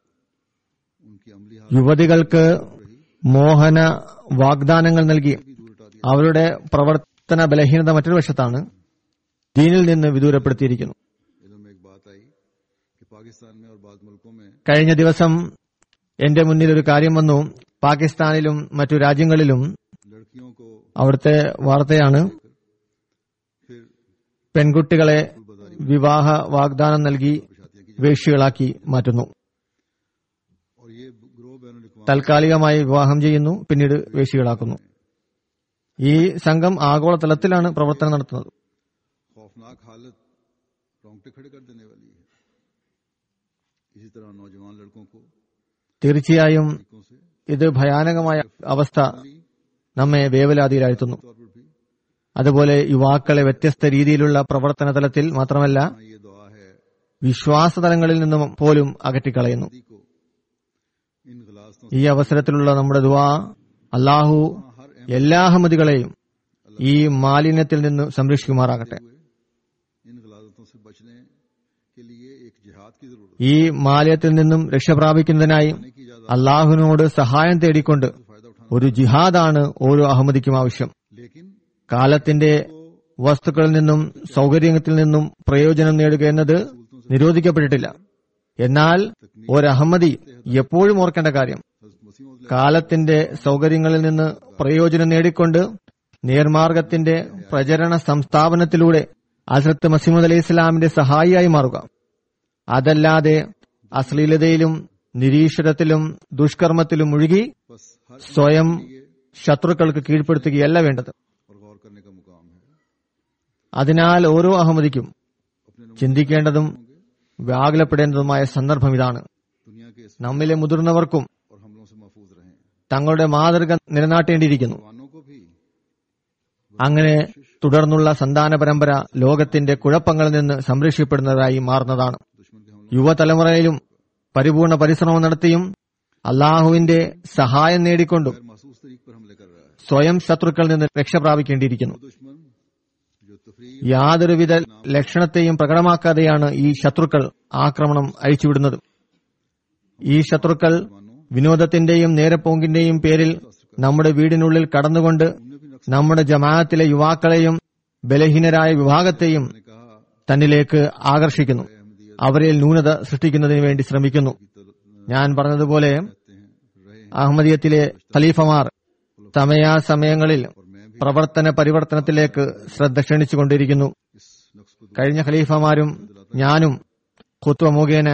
उनकी अमली हालत യുവതികൾക്ക് മോഹന വാഗ്ദാനങ്ങൾ നൽകി भी दूर हटा दिया। അവരുടെ പ്രവർത്തന ബലഹീനത മറ്റൊരു വശത്താണ് ദീനിൽ നിന്ന് വിദൂരപ്പെടുത്തിയിരിക്കുന്നു. इल्म में एक बात आई कि पाकिस्तान में और बाद मुल्कों में കഴിഞ്ഞ ദിവസം എന്റെ मुന്നിൽ ഒരു കാര്യം വന്നു. പാകിസ്ഥാനിലും മറ്റു രാജ്യങ്ങളിലും लड़कियों को അവിടുത്തെ വാർത്തയാണ്, फिर പെൺകുട്ടികളെ വിവാഹ വാഗ്ദാനം നൽകി വേശ്യകളാക്കി മാറ്റുന്നു. और ये ग्रोह बैनुल-अक़वामी താൽക്കാലികമായി വിവാഹം ചെയ്യുന്നു, പിന്നീട് വേശ്യകളാക്കുന്നു. ഈ സംഘം ആഗോളതലത്തിലാണ് പ്രവർത്തനം നടത്തുന്നത്. खौफनाक हालत रोंगटे खड़े कर देने वाली है। इसी तरह नौजवान लड़कों को തീർച്ചയായും तरीकों से ഇത് ഭയാനകമായ അവസ്ഥ നമ്മെ വേവലാതിയിലാഴ്ത്തുന്നു. तौर पर भी അതുപോലെ യുവാക്കളെ വ്യത്യസ്ത രീതിയിലുള്ള പ്രവർത്തന തലത്തിൽ മാത്രമല്ല हाँ, ये दुआ है വിശ്വാസ തലങ്ങളിൽ നിന്നും പോലും അകറ്റിക്കളയുന്നു. को इन गलास्तों ഈ അവസരത്തിലുള്ള നമ്മുടെ ദുആ, അല്ലാഹു എല്ലാ അഹമ്മദികളെയും ഈ മാലിന്യത്തിൽ നിന്ന് സംരക്ഷിക്കുമാറാകട്ടെ. इन गलाजतों से बचने के लिए एक जिहाद की जरूरत ഈ മാലിന്യത്തിൽ നിന്നും രക്ഷപ്രാപിക്കുന്നതിനായി അള്ളാഹുവിനോട് സഹായം തേടിക്കൊണ്ട് फायदा उठाना, ഒരു ജിഹാദാണ് ഓരോ അഹമ്മദിക്കും ആവശ്യം. लेकिन കാലത്തിന്റെ വസ്തുക്കളിൽ നിന്നും സൗകര്യത്തിൽ നിന്നും പ്രയോജനം നേടുക എന്നത് നിരോധിക്കപ്പെട്ടിട്ടില്ല. എന്നാൽ ഒരു അഹമ്മദി എപ്പോഴും ഓർക്കേണ്ട കാര്യം, കാലത്തിന്റെ സൗകര്യങ്ങളിൽ നിന്ന് പ്രയോജനം നേടിക്കൊണ്ട് നേർമാർഗത്തിന്റെ പ്രചരണ സംസ്ഥാപനത്തിലൂടെ ഹസ്രത്ത് മസീഹ് അലൈഹി ഇസ്ലാമിന്റെ സഹായിയായി മാറുക. അതല്ലാതെ അശ്ലീലതയിലും നിരീശ്വരത്തിലും ദുഷ്കർമ്മത്തിലും മുഴുകി बस हर സ്വയം ശത്രുക്കൾക്ക് കീഴ്പ്പെടുത്തുകയല്ല വേണ്ടത്. और गौर करने का मुकाम है. അതിനാൽ ഓരോ അഹമ്മദിക്കും ചിന്തിക്കേണ്ടതും വ്യാകുലപ്പെടേണ്ടതുമായ സന്ദർഭം ഇതാണ്. दुनिया के इस നമ്മിലെ മുതിർന്നവർക്കും और हमलों से महफूज रहें. തങ്ങളുടെ മാതൃക നിലനാട്ടേണ്ടിയിരിക്കുന്നു. जवानों को भी അങ്ങനെ തുടർന്നുള്ള സന്താന പരമ്പര ലോകത്തിന്റെ കുഴപ്പങ്ങളിൽ നിന്ന് സംരക്ഷിക്കപ്പെടുന്നതായി മാറുന്നതാണ്. दुश्मन के हमलों യുവതലമുറയിലും പരിപൂർണ പരിശ്രമം നടത്തിയും അള്ളാഹുവിന്റെ സഹായം നേടിക്കൊണ്ടും गैर महसूस तरीक पर हमले कर रहा है. സ്വയം ശത്രുക്കളിൽ നിന്ന് രക്ഷപ്രാപിക്കേണ്ടിയിരിക്കുന്നു. दुश्मन जो तफरीक യാതൊരുവിധ ലക്ഷണത്തെയും പ്രകടമാക്കാതെയാണ് ഈ ശത്രുക്കൾ ആക്രമണം അഴിച്ചുവിടുന്നത്. ഈ ശത്രുക്കൾ വിനോദത്തിന്റെയും നേരപ്പോങ്കിന്റെയും പേരിൽ നമ്മുടെ വീടിനുള്ളിൽ കടന്നുകൊണ്ട് നമ്മുടെ ജമാഅത്തിലെ യുവാക്കളെയും ബലഹീനരായ വിഭാഗത്തെയും ने कहा തന്നിലേക്ക് ആകർഷിക്കുന്നു. അവരിൽ ന്യൂനത സൃഷ്ടിക്കുന്നതിന് വേണ്ടി ശ്രമിക്കുന്നു. ഞാൻ പറഞ്ഞതുപോലെ അഹമ്മദിയത്തിലെ ഖലീഫമാർ സമയാസമയങ്ങളിൽ പ്രവർത്തന പരിവർത്തനത്തിലേക്ക് ശ്രദ്ധ ക്ഷണിച്ചുകൊണ്ടിരിക്കുന്നു. इस नक्श को കഴിഞ്ഞ ഖലീഫമാരും ഞാനും ഖുത്വ മുഖേന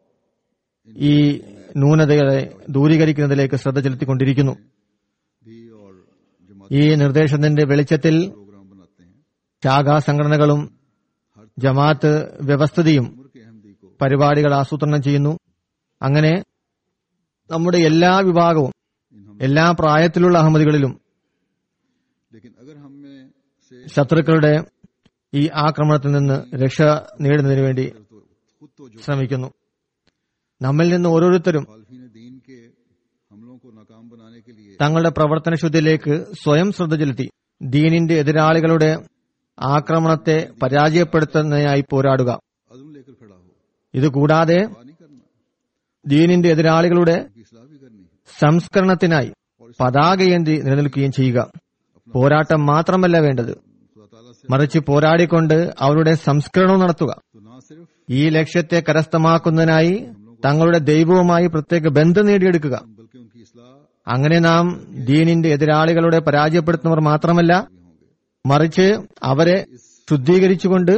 ഈ ന്യൂനതകളെ ദൂരീകരിക്കുന്നതിലേക്ക് ശ്രദ്ധ ചെലുത്തിക്കൊണ്ടിരിക്കുന്നു. भी और जमात ഈ നിർദ്ദേശത്തിന്റെ വെളിച്ചത്തിൽ प्रोग्राम बनाते हैं. ശാഖാ സംഘടനകളും ജമാഅത്ത് വ്യവസ്ഥിതിയും उम्र के अहमदी को പരിപാടികൾ ആസൂത്രണം ചെയ്യുന്നു. അങ്ങനെ നമ്മുടെ എല്ലാ വിഭാഗവും എല്ലാ പ്രായത്തിലുള്ള അഹമ്മദികളിലും लेकिन अगर हम में से ശത്രുക്കളുടെ ഈ ആക്രമണത്തിൽ നിന്ന് രക്ഷ നേടുന്നതിന് വേണ്ടി खुद तो जो ശ്രമിക്കുന്നു. നമ്മിൽ നിന്ന് ഓരോരുത്തരും मुखालफीन दीन के हमलों को नाकाम बनाने के लिए തങ്ങളുടെ പ്രവർത്തനശുദ്ധിയിലേക്ക് സ്വയം ശ്രദ്ധ ചെലുത്തി ദീനിന്റെ എതിരാളികളുടെ ആക്രമണത്തെ പരാജയപ്പെടുത്തുന്നതിനായി പോരാടുക. अज़्म लेकर खड़ा हो. ഇതുകൂടാതെ दुआ नहीं करना, ദീനിന്റെ എതിരാളികളുടെ उनकी इस्लाह भी करनी है. സംസ്കരണത്തിനായി പതാകയേന്തി നിലനിൽക്കുകയും ചെയ്യുക. പോരാട്ടം മാത്രമല്ല വേണ്ടത്, खुदा ताला से മറിച്ച് പോരാടിക്കൊണ്ട് അവരുടെ സംസ്കരണവും നടത്തുക. तो ना सिर्फ ഈ ലക്ഷ്യത്തെ കരസ്ഥമാക്കുന്നതിനായി തങ്ങളുടെ ദൈവവുമായി പ്രത്യേക ബന്ധം നേടിയെടുക്കുക. बल्कि उनकी इस्लाह അങ്ങനെ നാം ദീനിന്റെ എതിരാളികളുടെ പരാജയപ്പെടുത്തുന്നവർ മാത്രമല്ല, മറിച്ച് അവരെ ശുദ്ധീകരിച്ചുകൊണ്ട്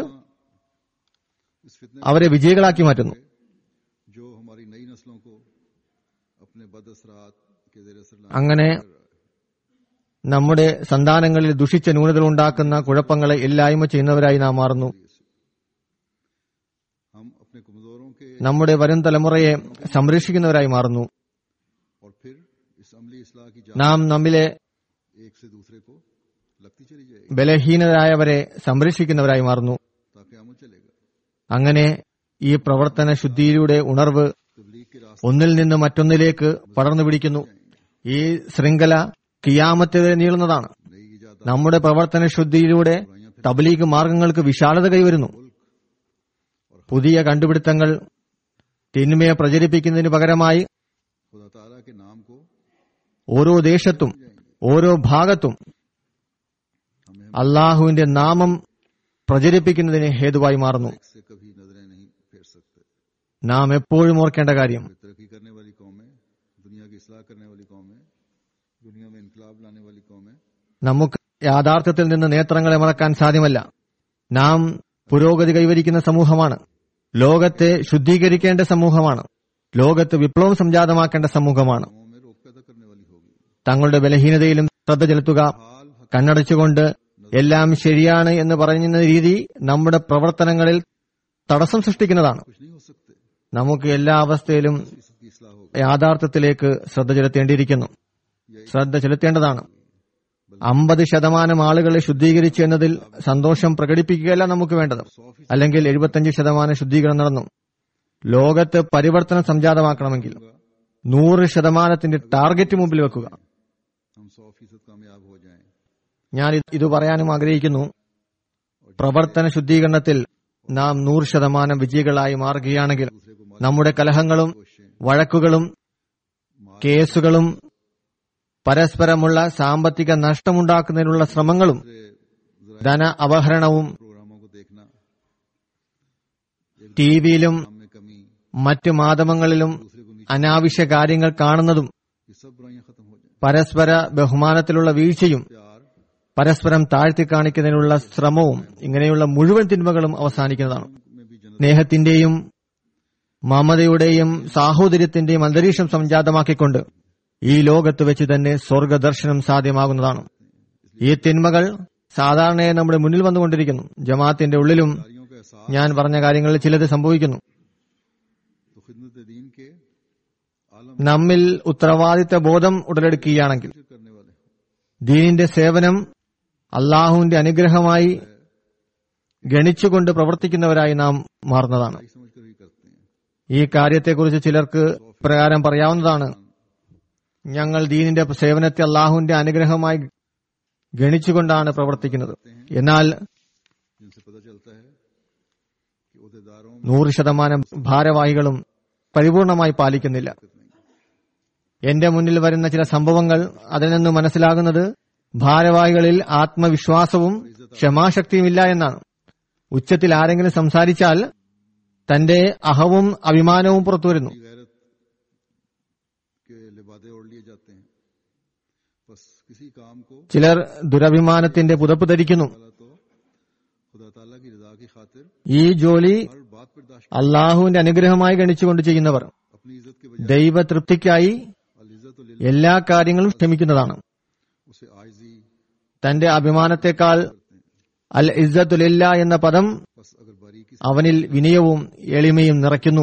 इस फितने അവരെ വിജയികളാക്കി മാറ്റുന്നു. जो हमारी नई नस्लों को अपने बदअसरात के ज़ेर असर लाने അങ്ങനെ നമ്മുടെ സന്താനങ്ങളിൽ ദുഷിച്ച ന്യൂനതകൾ ഉണ്ടാക്കുന്ന കുഴപ്പങ്ങളെ ഇല്ലായ്മ ചെയ്യുന്നവരായി നാം മാറുന്നു. हम अपने कमजोरों के നമ്മുടെ വരും തലമുറയെ സംരക്ഷിക്കുന്നവരായി മാറുന്നു. और फिर इस अमली इस्लाह की നാം നമ്മിലെ एक से दूसरे को लगती चली जाएगी ബലഹീനരായവരെ സംരക്ഷിക്കുന്നവരായി മാറുന്നു. ताकि अमल चलेगा. അങ്ങനെ ഈ പ്രവർത്തന ശുദ്ധിയിലൂടെ ഉണർവ് तबलीग के रास्ते ഒന്നിൽ നിന്ന് മറ്റൊന്നിലേക്ക് പടർന്നു പിടിക്കുന്നു. ഈ ശൃംഖല കിയാമത്ത് വരെ നീളുന്നതാണ്. नई ईजाद നമ്മുടെ പ്രവർത്തന ശുദ്ധിയിലൂടെ തബ്ലീഗ് മാർഗങ്ങൾക്ക് വിശാലത കൈവരുന്നു. പുതിയ കണ്ടുപിടുത്തങ്ങൾ തിന്മയെ പ്രചരിപ്പിക്കുന്നതിന് പകരമായി खुदा ताला के नाम को ഓരോ ദേശത്തും ഓരോ ഭാഗത്തും അള്ളാഹുവിന്റെ നാമം പ്രചരിപ്പിക്കുന്നതിന് ഹേതുവായി മാറുന്നു. से कभी नजरें नहीं फेर सकते. നാം എപ്പോഴും ഓർക്കേണ്ട കാര്യം, तरक्की करने वाली कौम है, दुनिया की इस्लाह करने वाली कौम है, दुनिया में इनकलाब लाने वाली कौम है. നമുക്ക് യാഥാർത്ഥ്യത്തിൽ നിന്ന് നേത്രങ്ങളെ മറക്കാൻ സാധ്യമല്ല. നാം പുരോഗതി കൈവരിക്കുന്ന സമൂഹമാണ്. ലോകത്തെ ശുദ്ധീകരിക്കേണ്ട സമൂഹമാണ്. ലോകത്ത് വിപ്ലവം സംജാതമാക്കേണ്ട സമൂഹമാണ്. कौमों में रोक पैदा करने वाली होगी. തങ്ങളുടെ ബലഹീനതയിലും ശ്രദ്ധ ചെലുത്തുക, കണ്ണടച്ചുകൊണ്ട് എല്ലാം ശരിയാണ് എന്ന് പറയുന്ന രീതി നമ്മുടെ പ്രവർത്തനങ്ങളിൽ തടസ്സം സൃഷ്ടിക്കുന്നതാണ്. कुछ नहीं हो सकते. നമുക്ക് എല്ലാ അവസ്ഥയിലും इसकी इस्लाह होगी. യാഥാർത്ഥ്യത്തിലേക്ക് ശ്രദ്ധ ചെലുത്തേണ്ടിയിരിക്കുന്നു. ശ്രദ്ധ ചെലുത്തേണ്ടതാണ്. 50% ആളുകളെ ശുദ്ധീകരിച്ചു എന്നതിൽ സന്തോഷം പ്രകടിപ്പിക്കുകയല്ല നമുക്ക് വേണ്ടത്. അല്ലെങ്കിൽ 75% ശുദ്ധീകരണം നടന്നു. ലോകത്ത് പരിവർത്തനം സംജാതമാക്കണമെങ്കിൽ 100% ടാർഗറ്റ് മുമ്പിൽ വെക്കുക. हम 100% कामयाब हो जाएं. ഞാൻ ഇത് പറയാനും ആഗ്രഹിക്കുന്നു. പ്രവർത്തന ശുദ്ധീകരണത്തിൽ നാം 100% വിജയികളായി മാറുകയാണെങ്കിൽ നമ്മുടെ കലഹങ്ങളും വഴക്കുകളും കേസുകളും പരസ്പരമുള്ള സാമ്പത്തിക നഷ്ടമുണ്ടാക്കുന്നതിനുള്ള ശ്രമങ്ങളും ധന അപഹരണവും प्रोग्रामों को देखना, ടിവിയിലും काम में कमी, മറ്റു മാധ്യമങ്ങളിലും അനാവശ്യ കാര്യങ്ങൾ കാണുന്നതും ये सब बुराइयां खत्म हो जाएं. പരസ്പര ബഹുമാനത്തിലുള്ള വീഴ്ചയും प्यार പരസ്പരം താഴ്ത്തി കാണിക്കുന്നതിനുള്ള ശ്രമവും ഇങ്ങനെയുള്ള മുഴുവൻ തിന്മകളും അവസാനിക്കുന്നതാണ്. में भी जन्नत സ്നേഹത്തിന്റെയും മമതയുടെയും സാഹോദര്യത്തിന്റെയും അന്തരീക്ഷം സംജാതമാക്കിക്കൊണ്ട് ഈ ലോകത്ത് വെച്ച് തന്നെ സ്വർഗദർശനം സാധ്യമാകുന്നതാണ്. ഈ തിന്മകൾ സാധാരണയായി നമ്മുടെ മുന്നിൽ വന്നുകൊണ്ടിരിക്കുന്നു. ജമാഅത്തിന്റെ ഉള്ളിലും कारियों का एहसास ഞാൻ പറഞ്ഞ കാര്യങ്ങളിൽ ചിലത് സംഭവിക്കുന്നു. तो खिदमत दीन के आलम നമ്മിൽ ഉത്തരവാദിത്ത ബോധം ഉടലെടുക്കുകയാണെങ്കിൽ करने वाले ദീനിന്റെ സേവനം അള്ളാഹുവിന്റെ അനുഗ്രഹമായി ഗണിച്ചുകൊണ്ട് പ്രവർത്തിക്കുന്നവരായി നാം മാറുന്നതാണ്. सही समझकर भी करते हैं. ഈ കാര്യത്തെക്കുറിച്ച് ചിലർക്ക് പ്രകാരം പറയാവുന്നതാണ്. ഞങ്ങൾ ദീനിന്റെ സേവനത്തെ അള്ളാഹുവിന്റെ അനുഗ്രഹമായി ഗണിച്ചുകൊണ്ടാണ് പ്രവർത്തിക്കുന്നത്. എന്നാൽ जिनसे पता चलता है कि उहदेदारों 100% ഭാരവാഹികളും പരിപൂർണമായി പാലിക്കുന്നില്ല. എന്റെ മുന്നിൽ വരുന്ന ചില സംഭവങ്ങൾ അതിൽ നിന്ന് മനസ്സിലാകുന്നത് ഭാരവാഹികളിൽ ആത്മവിശ്വാസവും ക്ഷമാശക്തിയുമില്ല എന്നാണ്. ഉച്ചത്തിൽ ആരെങ്കിലും സംസാരിച്ചാൽ തന്റെ അഹവും അഭിമാനവും പുറത്തുവരുന്നു. गैरत के लिबादे ओढ़ लिए जाते हैं. बस किसी काम को ചിലർ ദുരഭിമാനത്തിന്റെ പുതപ്പ് ധരിക്കുന്നു. वाला तो खुदा ताला की रजा की खातिर ഈ ജോലി हर बात बर्दाश्त അള്ളാഹുവിന്റെ അനുഗ്രഹമായി ഗണിച്ചുകൊണ്ട് ചെയ്യുന്നവർ अपनी इज्जत के बजाय ദൈവ തൃപ്തിക്കായി अल इज्जत എല്ലാ കാര്യങ്ങളും ക്ഷമിക്കുന്നതാണ്. उसे आयजी തന്റെ അഭിമാനത്തെക്കാൾ അൽ ഇസ്സത്തുലില്ല എന്ന പദം बस अगर बारीकी അവനിൽ വിനയവും എളിമയും നിറയ്ക്കുന്നു.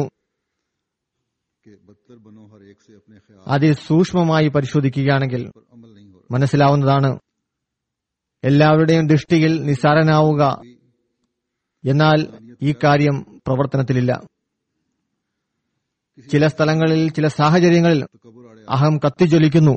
के बदतर बनो हर एक से अपने ख्याल അതിസൂക്ഷ്മമായി പരിശോധിക്കുകയാണെങ്കിൽ पर अमल नहीं हो മനസ്സിലാവുന്നതാണ്. എല്ലാവരുടെയും ദൃഷ്ടിയിൽ നിസ്സാരനാവുക, എന്നാൽ ഈ കാര്യം പ്രവർത്തനത്തിലില്ല. ചില സ്ഥലങ്ങളിൽ ചില സാഹചര്യങ്ങളിൽ तो कब्र आड़े അഹം കത്തിജ്വലിക്കുന്നു.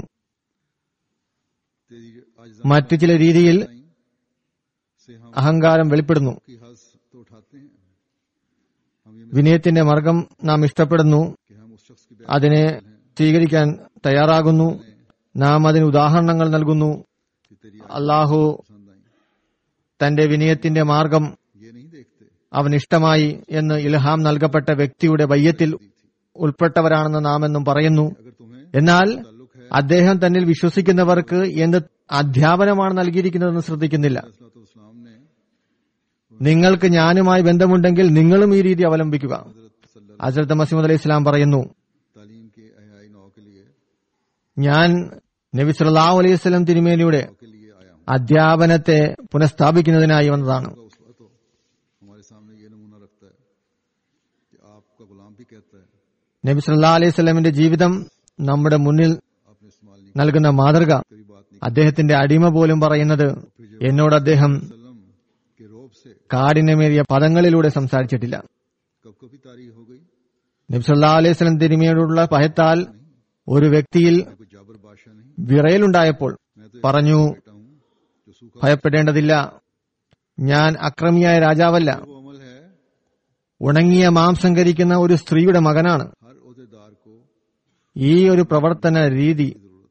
तेरी आज മറ്റു ചില രീതിയിൽ से हम അഹങ്കാരം വെളിപ്പെടുന്നു. की हज तो उठाते हैं. हम ये വിനയത്തിന്റെ മാർഗം നാം ഇഷ്ടപ്പെടുന്നു, कि हम उस शख्स की അതിനെ സ്വീകരിക്കാൻ തയ്യാറാകുന്നു, നാം അതിന് ഉദാഹരണങ്ങൾ നൽകുന്നു. कि तेरी അള്ളാഹു पसंद आई. തന്റെ വിനയത്തിന്റെ മാർഗം ये नहीं देखते അവൻ ഇഷ്ടമായി എന്ന് ഇൽഹാം നൽകപ്പെട്ട വ്യക്തിയുടെ ബയ്യത്തിൽ ഉൾപ്പെട്ടവരാണെന്ന് നാം എന്നും പറയുന്നു. अगर तुम्हें എന്നാൽ ताल्लुक है അദ്ദേഹം തന്നിൽ വിശ്വസിക്കുന്നവർക്ക് എന്ത് അധ്യാപനമാണ് നൽകിയിരിക്കുന്നതെന്ന് ശ്രദ്ധിക്കുന്നില്ല. इस्लाम ने നിങ്ങൾക്ക് ഞാനുമായി ബന്ധമുണ്ടെങ്കിൽ നിങ്ങളും ഈ രീതി അവലംബിക്കുക. ഹസ്രത്ത് മസീഹ് അലൈഹി ഇസ്ലാം പറയുന്നു, तालीम के अहयाई नौ के लिए ഞാൻ നബി സല്ലല്ലാഹു അലൈഹി വസല്ലം തിരുമേനിയുടെ के लिए आया हूँ. അധ്യാപനത്തെ പുനഃസ്ഥാപിക്കുന്നതിനായി വന്നതാണ്. उसका उसवा तो हमारे सामने ये नमूना रखता है कि आपका गुलाम भी कहता है നബി സല്ലല്ലാഹു അലൈഹി വസല്ലമിന്റെ ജീവിതം നമ്മുടെ മുന്നിൽ आपने इस्तेमाल नहीं നൽകുന്ന മാതൃക. करी बात नहीं അദ്ദേഹത്തിന്റെ അടിമ പോലും പറയുന്നത് എന്നോട് അദ്ദേഹം सल्लम के रोब से കാഠിന്യമേറിയ പദങ്ങളിലൂടെ സംസാരിച്ചിട്ടില്ല. कब कभी तारीख हो गई. നബി സല്ലല്ലാഹു അലൈഹി വസല്ലം തിരുമേനിയോടുള്ള ഭയത്താൽ ഒരു വ്യക്തിയിൽ मैं कोई जाबर बादशाह नहीं, വിറയലുണ്ടായപ്പോൾ मैं तो പറഞ്ഞു, बेटा हूँ जो सूखा ഭയപ്പെടേണ്ടതില്ല, ഞാൻ അക്രമിയായ രാജാവല്ല, वो अमल है. ഉണങ്ങിയ മാംസം കരിക്കുന്ന ഒരു സ്ത്രീയുടെ മകനാണ്. हर ओहदेदार को ഈ ഒരു പ്രവർത്തന രീതി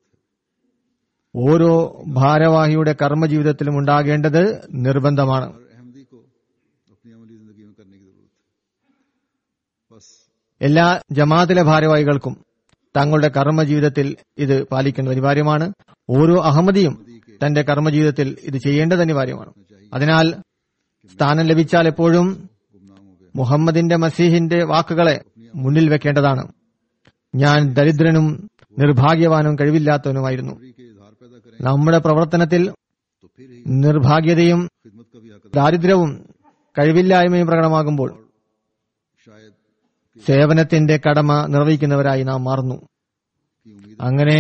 ഓരോ ഭാരവാഹിയുടെ കർമ്മജീവിതത്തിലും ഉണ്ടാകേണ്ടത് നിർബന്ധമാണ്. हर अहमदी को अपनी अमली जिंदगी में करने की जरूरत है. बस എല്ലാ ജമാഅത്തിലെ ഭാരവാഹികൾക്കും തങ്ങളുടെ കർമ്മജീവിതത്തിൽ ഇത് പാലിക്കേണ്ടത് അനിവാര്യമാണ്. ഓരോ അഹമ്മദിയും തന്റെ കർമ്മജീവിതത്തിൽ ഇത് ചെയ്യേണ്ടത് അനിവാര്യമാണ്. അതിനാൽ സ്ഥാനം ലഭിച്ചാൽ എപ്പോഴും गुमनाम हो गए. മുഹമ്മദിന്റെ മസീഹിന്റെ വാക്കുകളെ മുന്നിൽ വെക്കേണ്ടതാണ്. ഞാൻ ദരിദ്രനും നിർഭാഗ്യവാനും കഴിവില്ലാത്തവനുമായിരുന്നു. के इजहार पैदा करें നമ്മുടെ പ്രവർത്തനത്തിൽ तो फिर ही നിർഭാഗ്യതയും खिदमत का भी हक ദാരിദ്ര്യവും കഴിവില്ലായ്മയും പ്രകടമാകുമ്പോൾ शायद സേവനത്തിന്റെ കടമ നിർവഹിക്കുന്നവരായി നാം മാറുന്നു. की उम्मीद. അങ്ങനെ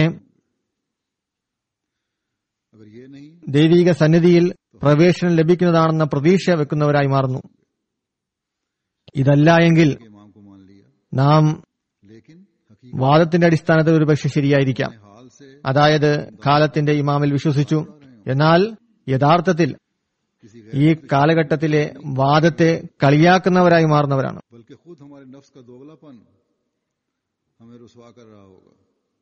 अगर ये नहीं ദൈവിക സന്നിധിയിൽ പ്രവേശനം ലഭിക്കുന്നതാണെന്ന പ്രതീക്ഷ വെക്കുന്നവരായി മാറുന്നു. ഇതല്ല എങ്കിൽ कि इमाम को मान लिया നാം लेकिन വാദത്തിന്റെ അടിസ്ഥാനത്തിൽ ഒരുപക്ഷെ ശരിയായിരിക്കാം. हाल से അതായത് കാലത്തിന്റെ ഇമാമിൽ വിശ്വസിച്ചു. എന്നാൽ യഥാർത്ഥത്തിൽ किसी ഈ കാലഘട്ടത്തിലെ വാദത്തെ കളിയാക്കുന്നവരായി മാറുന്നവരാണ്. बल्कि खुद हमारे नफ्स का दोगलापन हमें रुसवा कर रहा होगा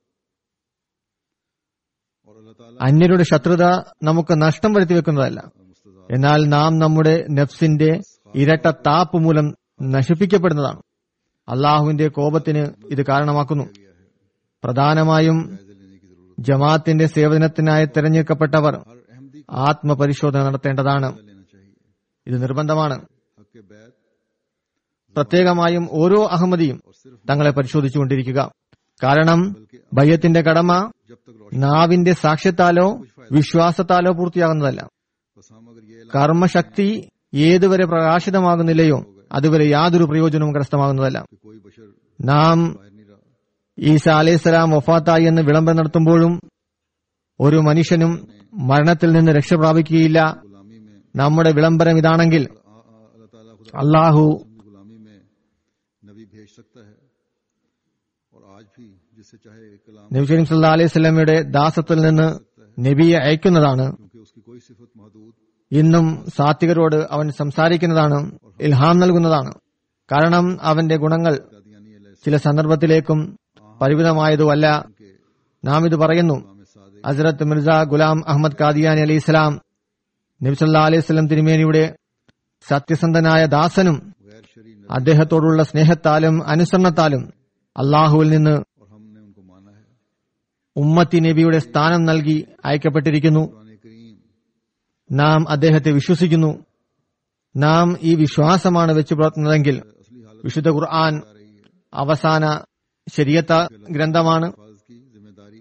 और अल्लाह ताला അന്യരുടെ ശത്രുത നമുക്ക് നഷ്ടം വരുത്തി വെക്കുന്നതല്ല, എന്നാൽ നാം നമ്മുടെ നഫ്സിന്റെ ഇരട്ട താപ്പ് മൂലം നശിപ്പിക്കപ്പെടുന്നതാണ്. അള്ളാഹുവിന്റെ കോപത്തിന് ഇത് കാരണമാക്കുന്നു. പ്രധാനമായും ജമാഅത്തിന്റെ സേവനത്തിനായി തെരഞ്ഞെടുക്കപ്പെട്ടവർ हर अहमदी ആത്മപരിശോധന നടത്തേണ്ടതാണ്. लेना चाहिए. ഇത് നിർബന്ധമാണ്. हक के बैत പ്രത്യേകമായും ഓരോ അഹമ്മദിയും തങ്ങളെ പരിശോധിച്ചുകൊണ്ടിരിക്കുക. കാരണം ബയ്യത്തിന്റെ കടമ जब तक रोशन നാവിന്റെ സാക്ഷ്യത്താലോ വിശ്വാസത്താലോ പൂർത്തിയാകുന്നതല്ല. बस हम अगर ये കർമ്മശക്തി ഏതുവരെ പ്രകാശിതമാകുന്നില്ലയോ അതുവരെ യാതൊരു പ്രയോജനവും കരസ്ഥമാകുന്നതല്ല. कि कोई बशर നാം बाहर नहीं रहा, ഈസ അലൈഹിസ്സലാം വഫാത്തായി എന്ന് വിളംബരം നടത്തുമ്പോഴും ഒരു മനുഷ്യനും മരണത്തിൽ നിന്ന് രക്ഷ പ്രാപിക്കുകയില്ല. गुलामी में നമ്മുടെ വിളംബരം ഇതാണെങ്കിൽ अल्लाह ताला खुदा അള്ളാഹു की गुलामी में नबी भेज सकता है और आज भी जिससे चाहे कलाम നബി കരീം സല്ലല്ലാഹു അലൈഹി വസല്ലമയുടെ ദാസത്തിൽ നിന്ന് നബിയെ അയക്കുന്നതാണ്. क्योंकि उसकी कोई सिफत महदूद ഇന്നും സാത്വികരോട് അവൻ സംസാരിക്കുന്നതാണ്, ഇൽഹാം നൽകുന്നതാണ്. കാരണം അവന്റെ ഗുണങ്ങൾ कादियानी अलैहि ചില സന്ദർഭത്തിലേക്കും പരിമിതമായതുമല്ല. के നാം ഇത് പറയുന്നു. इमाम सादिक ഹസ്രത്ത് മിർസ ഗുലാം അഹമ്മദ് ഖാദിയാനി അലൈഹി സ്വലാം നബി സല്ലല്ലാഹു അലൈഹി വസല്ലം തിരുമേനിയുടെ സത്യസന്ധനായ ദാസനും गैर शरी नबी അദ്ദേഹത്തോടുള്ള സ്നേഹത്താലും അനുസരണത്താലും അള്ളാഹുവിൽ നിന്ന് और हमने उनको माना है. ഉമ്മത്തി നബിയുടെ സ്ഥാനം നൽകി അയക്കപ്പെട്ടിരിക്കുന്നു. कुरान करीम നാം അദ്ദേഹത്തെ വിശ്വസിക്കുന്നു. നാം ഈ വിശ്വാസമാണ് വെച്ചു പുലർത്തുന്നതെങ്കിൽ असली हालत വിശുദ്ധ ഖുർആൻ आ रही है. അവസാന ശരീഅത്ത ഗ്രന്ഥമാണ്. हिफाजत की जिम्मेदारी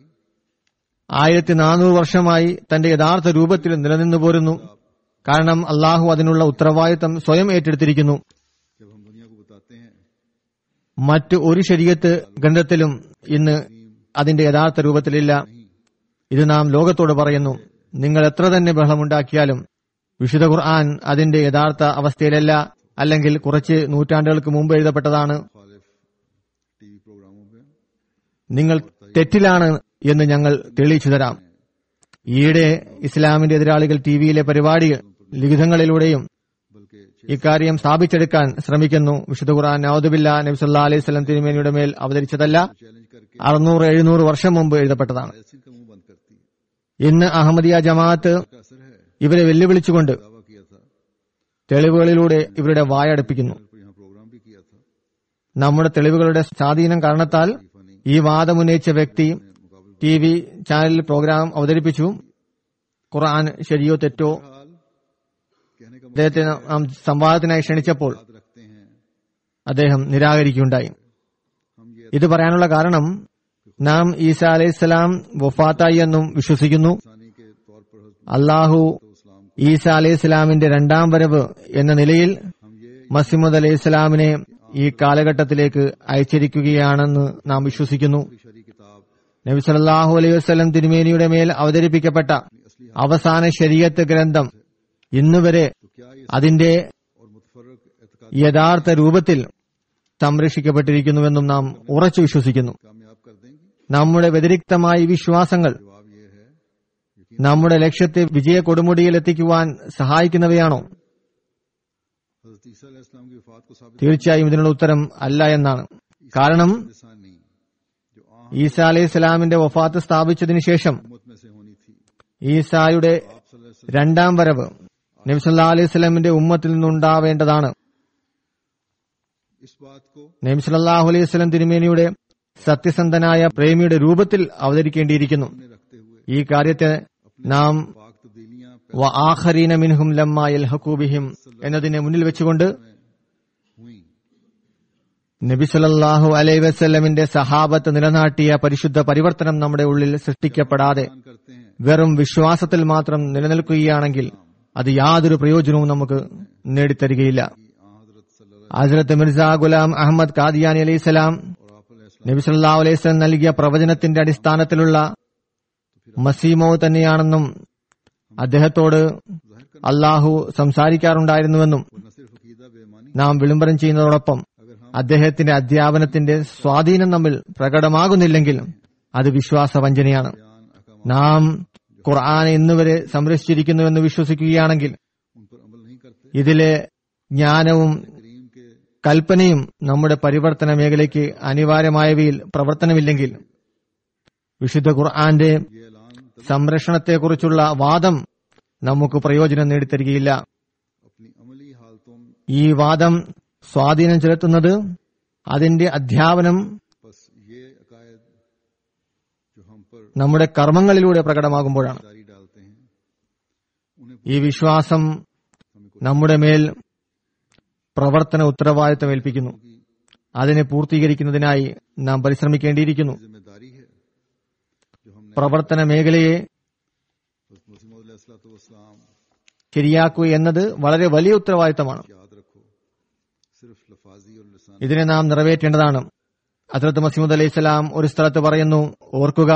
1400 വർഷമായി തന്റെ യഥാർത്ഥ രൂപത്തിൽ നിലനിന്നു പോരുന്നു. കാരണം അള്ളാഹു അതിനുള്ള ഉത്തരവാദിത്തം സ്വയം ഏറ്റെടുത്തിരിക്കുന്നു. जब हम दुनिया को बताते हैं മറ്റു ഒരു ശരീഅത്ത് ഗ്രന്ഥത്തിലും ഇന്ന് അതിന്റെ യഥാർത്ഥ രൂപത്തിലില്ല. ഇത് നാം ലോകത്തോട് പറയുന്നു. നിങ്ങൾ എത്ര തന്നെ ബഹളമുണ്ടാക്കിയാലും വിശുദ്ധ ഖുർആൻ അതിന്റെ യഥാർത്ഥ അവസ്ഥയിലല്ല, അല്ലെങ്കിൽ കുറച്ച് നൂറ്റാണ്ടുകൾക്ക് മുമ്പ് എഴുതപ്പെട്ടതാണ്. मुखालिफ टीवी प्रोग्रामों पे നിങ്ങൾ തെറ്റിലാണ് എന്ന് ഞങ്ങൾ തെളിയിച്ചു തരാം. ഈയിടെ ഇസ്ലാമിന്റെ എതിരാളികൾ ടിവിയിലെ പരിപാടികൾ ലിഖിതങ്ങളിലൂടെയും बल्कि ഇക്കാര്യം സ്ഥാപിച്ചെടുക്കാൻ ശ്രമിക്കുന്നു. വിശുദ്ധ ഖുർആൻ നൗദുബില്ലാ നബി സല്ലല്ലാഹു അലൈഹി വസല്ലം തിരുമേനിയുടെ മേൽ അവതരിച്ചതല്ല, चैलेंज करके 600-700 വർഷം മുമ്പ് എഴുതപ്പെട്ടതാണ്. ऐसी का मुंह बंद करती है. ഇന്ന് അഹമ്മദിയ ജമാഅത്ത് का असर है. ഇവരെ വെല്ലുവിളിച്ചുകൊണ്ട് दावा किया था, തെളിവുകളിലൂടെ ഇവരുടെ വായടപ്പിക്കുന്നു. पर यहाँ प्रोग्राम भी किया था. നമ്മുടെ തെളിവുകളുടെ സ്വാധീനം കാരണത്താൽ ഈ വാദമുന്നയിച്ച വ്യക്തി ടി വി ചാനലിൽ പ്രോഗ്രാം അവതരിപ്പിച്ചു. ഖുർആൻ ശരിയോ തെറ്റോ हाल कहने का അദ്ദേഹത്തെ നാം സംവാദത്തിനായി ക്ഷണിച്ചപ്പോൾ याद रखते हैं. അദ്ദേഹം നിരാകരിക്കുകയുണ്ടായി. हम ये ഇത് പറയാനുള്ള കാരണം നാം ഈസ അലൈഹിസ്സലാം വഫാത്തായി എന്നും വിശ്വസിക്കുന്നു. इंसानी के तौर पर അള്ളാഹു इस्लाम ഈസ അലൈഹിസ്സലാമിന്റെ രണ്ടാം വരവ് എന്ന നിലയിൽ हम ये മസീഹ് അലൈഹിസ്സലാമിനെ ഈ കാലഘട്ടത്തിലേക്ക് അയച്ചിരിക്കുകയാണെന്ന് നാം വിശ്വസിക്കുന്നു. शरी किताब നബി സല്ലല്ലാഹു അലൈഹി വസല്ലം തിരുമേനിയുടെ മേൽ അവതരിപ്പിക്കപ്പെട്ട അവസാന ശരീഅത്ത് ഗ്രന്ഥം ഇന്നുവരെ तो क्या ये അതിന്റെ और मुतफर्रक एतकाद യഥാർത്ഥ രൂപത്തിൽ സംരക്ഷിക്കപ്പെട്ടിരിക്കുന്നുവെന്നും നാം ഉറച്ചു വിശ്വസിക്കുന്നു. कामयाब कर देंगी? നമ്മുടെ വ്യതിരിക്തമായ ഈ വിശ്വാസങ്ങൾ जवाब ये है നമ്മുടെ ലക്ഷ്യത്തെ വിജയ കൊടുമുടിയിൽ എത്തിക്കുവാൻ സഹായിക്കുന്നവയാണോ? हज़रत ईसा अलैहिस्सलाम की वफात को साबित തീർച്ചയായും ഇതിനുള്ള ഉത്തരം അല്ല എന്നാണ്. കാരണം इंसानी जो ഈസ അലൈഹി സ്വലാമിന്റെ വഫാത്ത് സ്ഥാപിച്ചതിനു ശേഷം उम्मत में से होनी थी. ഈസായുടെ आप सल्लल्लाहु अलैहि രണ്ടാം വരവ് നബി സല്ലല്ലാഹു അലൈഹി വസല്ലമിന്റെ ഉമ്മത്തിൽ നിന്നുണ്ടാവേണ്ടതാണ്. वसल्लम इस बात को നബി സല്ലല്ലാഹു അലൈഹി വസല്ലം തിരുമേനിയുടെ സത്യസന്ധനായ പ്രേമിയുടെ രൂപത്തിൽ അവതരിക്കേണ്ടിയിരിക്കുന്നു. सामने रखते हुए ഈ കാര്യത്തെ നാം पाक तब्दीलियां വ ആഖരീന മിൻഹും ലമ്മാ യൽഹഖൂ ബിഹിം എന്നതിനെ മുന്നിൽ വെച്ചുകൊണ്ട് हुई. നബി സല്ലല്ലാഹു അലൈഹി വസല്ലമിന്റെ സഹാബത്ത് നിലനാട്ടിയ പരിശുദ്ധ പരിവർത്തനം നമ്മുടെ ഉള്ളിൽ സൃഷ്ടിക്കപ്പെടാതെ बयान करते हैं വെറും വിശ്വാസത്തിൽ മാത്രം നിലനിൽക്കുകയാണെങ്കിൽ അത് യാതൊരു പ്രയോജനവും നമുക്ക് നേടിത്തരികയില്ല. कि हज़रत सल्लल्लाहु ഹസ്രത്ത് മിർസ ഗുലാം അഹമ്മദ് ഖാദിയാനി അലൈഹിസ്സലാം और आप अलैहि നബി സല്ലല്ലാഹു അലൈഹി വസല്ലം നൽകിയ പ്രവചനത്തിന്റെ അടിസ്ഥാനത്തിലുള്ള മസീമോ തന്നെയാണെന്നും അദ്ദേഹത്തോട് അള്ളാഹു സംസാരിക്കാറുണ്ടായിരുന്നുവെന്നും न सिर्फ अकीदा बेईमानी നാം വിളംബരം ചെയ്യുന്നതോടൊപ്പം अगर അദ്ദേഹത്തിന്റെ അധ്യാപനത്തിന്റെ സ്വാധീനം നമ്മിൽ പ്രകടമാകുന്നില്ലെങ്കിൽ അത് വിശ്വാസവഞ്ചനയാണ്. നാം ഖുർആനെ ഇന്നുവരെ സംരക്ഷിച്ചിരിക്കുന്നുവെന്ന് വിശ്വസിക്കുകയാണെങ്കിൽ ഇതിലെ ജ്ഞാനവും കൽപ്പനയും നമ്മുടെ പരിവർത്തന മേഖലയ്ക്ക് അനിവാര്യമായവയിൽ പ്രവർത്തനമില്ലെങ്കിൽ വിശുദ്ധ ഖുർആന്റെ സംരക്ഷണത്തെക്കുറിച്ചുള്ള വാദം നമുക്ക് പ്രയോജനം നേടിത്തരികയില്ല. ഈ വാദം സ്വാധീനം ചെലുത്തുന്നത് അതിന്റെ അധ്യാപനം നമ്മുടെ കർമ്മങ്ങളിലൂടെ പ്രകടമാകുമ്പോഴാണ്. ഈ വിശ്വാസം നമ്മുടെ മേൽ പ്രവർത്തന ഉത്തരവാദിത്തം ഏൽപ്പിക്കുന്നു. അതിനെ പൂർത്തീകരിക്കുന്നതിനായി നാം പരിശ്രമിക്കേണ്ടിയിരിക്കുന്നു. പ്രവർത്തന മേഖലയെ ശരിയാക്കുക എന്നത് വളരെ വലിയ ഉത്തരവാദിത്തമാണ്. ഇതിനെ നാം നിറവേറ്റേണ്ടതാണ്. ഹദ്റത്ത് മസീഹ് അലൈഹിസ്സലാം ഒരു സ്ഥലത്ത് പറയുന്നു, ഓർക്കുക,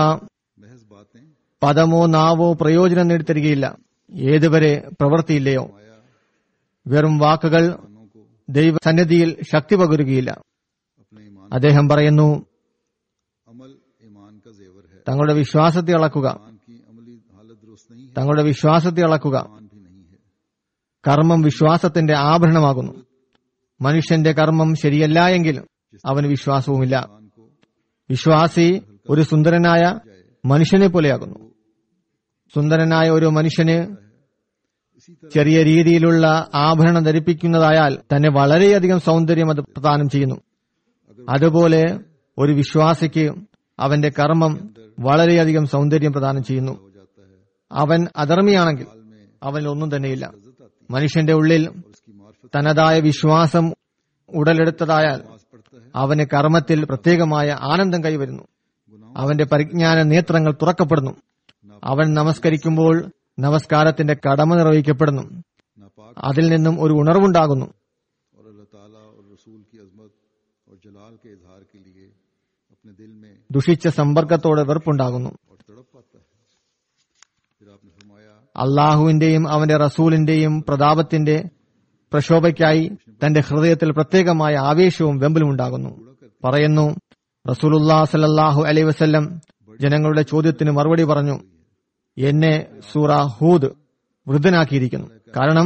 പദമോ നാവോ പ്രയോജനം നേടിത്തരികയില്ല ഏതുവരെ പ്രവൃത്തിയില്ലയോ. വെറും വാക്കുകൾ ദൈവസന്നിധിയിൽ ശക്തി പകരുകയില്ല. അദ്ദേഹം പറയുന്നു, തങ്ങളുടെ വിശ്വാസത്തെ അളക്കുക, തങ്ങളുടെ വിശ്വാസത്തെ അളക്കുക. കർമ്മം വിശ്വാസത്തിന്റെ ആഭരണമാകുന്നു. മനുഷ്യന്റെ കർമ്മം ശരിയല്ല എങ്കിൽ അവന് വിശ്വാസവുമില്ല. വിശ്വാസി ഒരു സുന്ദരനായ മനുഷ്യനെ പോലെയാകുന്നു. സുന്ദരനായ ഒരു മനുഷ്യന് ചെറിയ രീതിയിലുള്ള ആഭരണം ധരിപ്പിക്കുന്നതായാൽ തന്നെ വളരെയധികം സൗന്ദര്യം അത് പ്രദാനം ചെയ്യുന്നു. അതുപോലെ ഒരു വിശ്വാസിക്ക് അവന്റെ കർമ്മം വളരെയധികം സൗന്ദര്യം പ്രദാനം ചെയ്യുന്നു. അവൻ അധർമ്മിയാണെങ്കിൽ അവനിൽ ഒന്നും തന്നെയില്ല. മനുഷ്യന്റെ ഉള്ളിൽ തനതായ വിശ്വാസം ഉടലെടുത്തതായാൽ അവന് കർമ്മത്തിൽ പ്രത്യേകമായ ആനന്ദം കൈവരുന്നു. അവന്റെ പരിജ്ഞാന നേത്രങ്ങൾ തുറക്കപ്പെടുന്നു. അവൻ നമസ്കരിക്കുമ്പോൾ നമസ്കാരത്തിന്റെ കടമ നിർവഹിക്കപ്പെടുന്നു. അതിൽ നിന്നും ഒരു ഉണർവുണ്ടാകുന്നു. ദുഷിച്ച സമ്പർക്കത്തോടെ വെറുപ്പുണ്ടാകുന്നു. അള്ളാഹുവിന്റെയും അവന്റെ റസൂലിന്റെയും പ്രതാപത്തിന്റെ പ്രശോഭയ്ക്കായി തന്റെ ഹൃദയത്തിൽ പ്രത്യേകമായ ആവേശവും വെമ്പലും ഉണ്ടാകുന്നു. പറയുന്നു, റസൂലുള്ളാഹി സ്വല്ലല്ലാഹു അലൈഹി വസല്ലം ജനങ്ങളുടെ ചോദ്യത്തിന് മറുപടി പറഞ്ഞു, എന്നെ സൂറ ഹൂദ് വൃദ്ധനാക്കിയിരിക്കുന്നു. കാരണം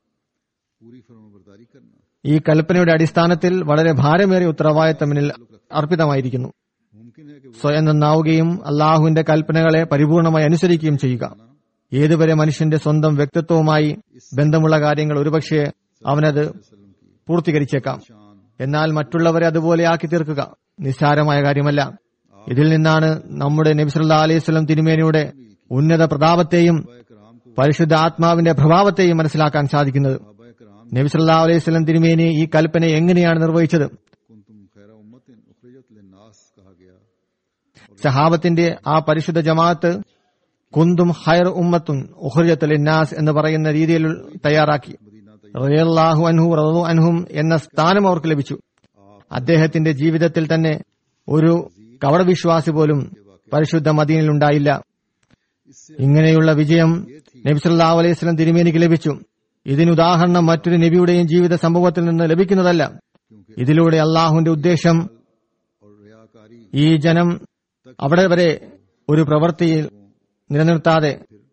ഈ കൽപ്പനയുടെ അടിസ്ഥാനത്തിൽ വളരെ ഭാരമേറിയ ഉത്തരവാദിത്തം എന്നിൽ അർപ്പിതമായിരിക്കുന്നു. സ്വയം നന്നാവുകയും അള്ളാഹുവിന്റെ കൽപ്പനകളെ പരിപൂർണമായി അനുസരിക്കുകയും ചെയ്യുക. ഏതുവരെ മനുഷ്യന്റെ സ്വന്തം വ്യക്തിത്വവുമായി ബന്ധമുള്ള കാര്യങ്ങൾ ഒരുപക്ഷെ അവനത് പൂർത്തീകരിച്ചേക്കാം. എന്നാൽ മറ്റുള്ളവരെ അതുപോലെ ആക്കി തീർക്കുക നിസ്സാരമായ കാര്യമല്ല. ഇതിൽ നിന്നാണ് നമ്മുടെ നബി സല്ലല്ലാഹു അലൈഹി വസല്ലം തിരുമേനിയുടെ ഉന്നത പ്രതാപത്തെയും പരിശുദ്ധ ആത്മാവിന്റെ പ്രഭാവത്തെയും മനസ്സിലാക്കാൻ സാധിക്കുന്നത്. നബി സല്ലല്ലാഹു അലൈഹി വസല്ലം തിരുമേനി ഈ കൽപ്പന എങ്ങനെയാണ് നിർവഹിച്ചത്? സഹാബത്തിന്റെ ആ പരിശുദ്ധ ജമാഅത്ത് കുന്തും ഖൈറ ഉമ്മത്തുൻ ഉഖ്രിജത് ലിന്നാസ് എന്ന് പറയുന്ന രീതിയിൽ തയ്യാറാക്കി. റളിയല്ലാഹു അൻഹു റളു അൻഹും എന്ന സ്ഥാനം അവർക്ക് ലഭിച്ചു. അദ്ദേഹത്തിന്റെ ജീവിതത്തിൽ തന്നെ ഒരു കപടവിശ്വാസി പോലും പരിശുദ്ധ മദീനയിൽ ഉണ്ടായില്ല. ഇങ്ങനെയുള്ള വിജയം നബി സല്ലല്ലാഹു അലൈഹി വസല്ലം തിരുമേനിക്ക് ലഭിച്ചു. ഇതിനുദാഹരണം മറ്റൊരു നബിയുടെയും ജീവിത സംഭവത്തിൽ നിന്ന് ലഭിക്കുന്നതല്ല. ഇതിലൂടെ അള്ളാഹുവിന്റെ ഉദ്ദേശം ഈ ജനം അവിടെ വരെ ഒരു പ്രവൃത്തിയിൽ നിലനിർത്താതെ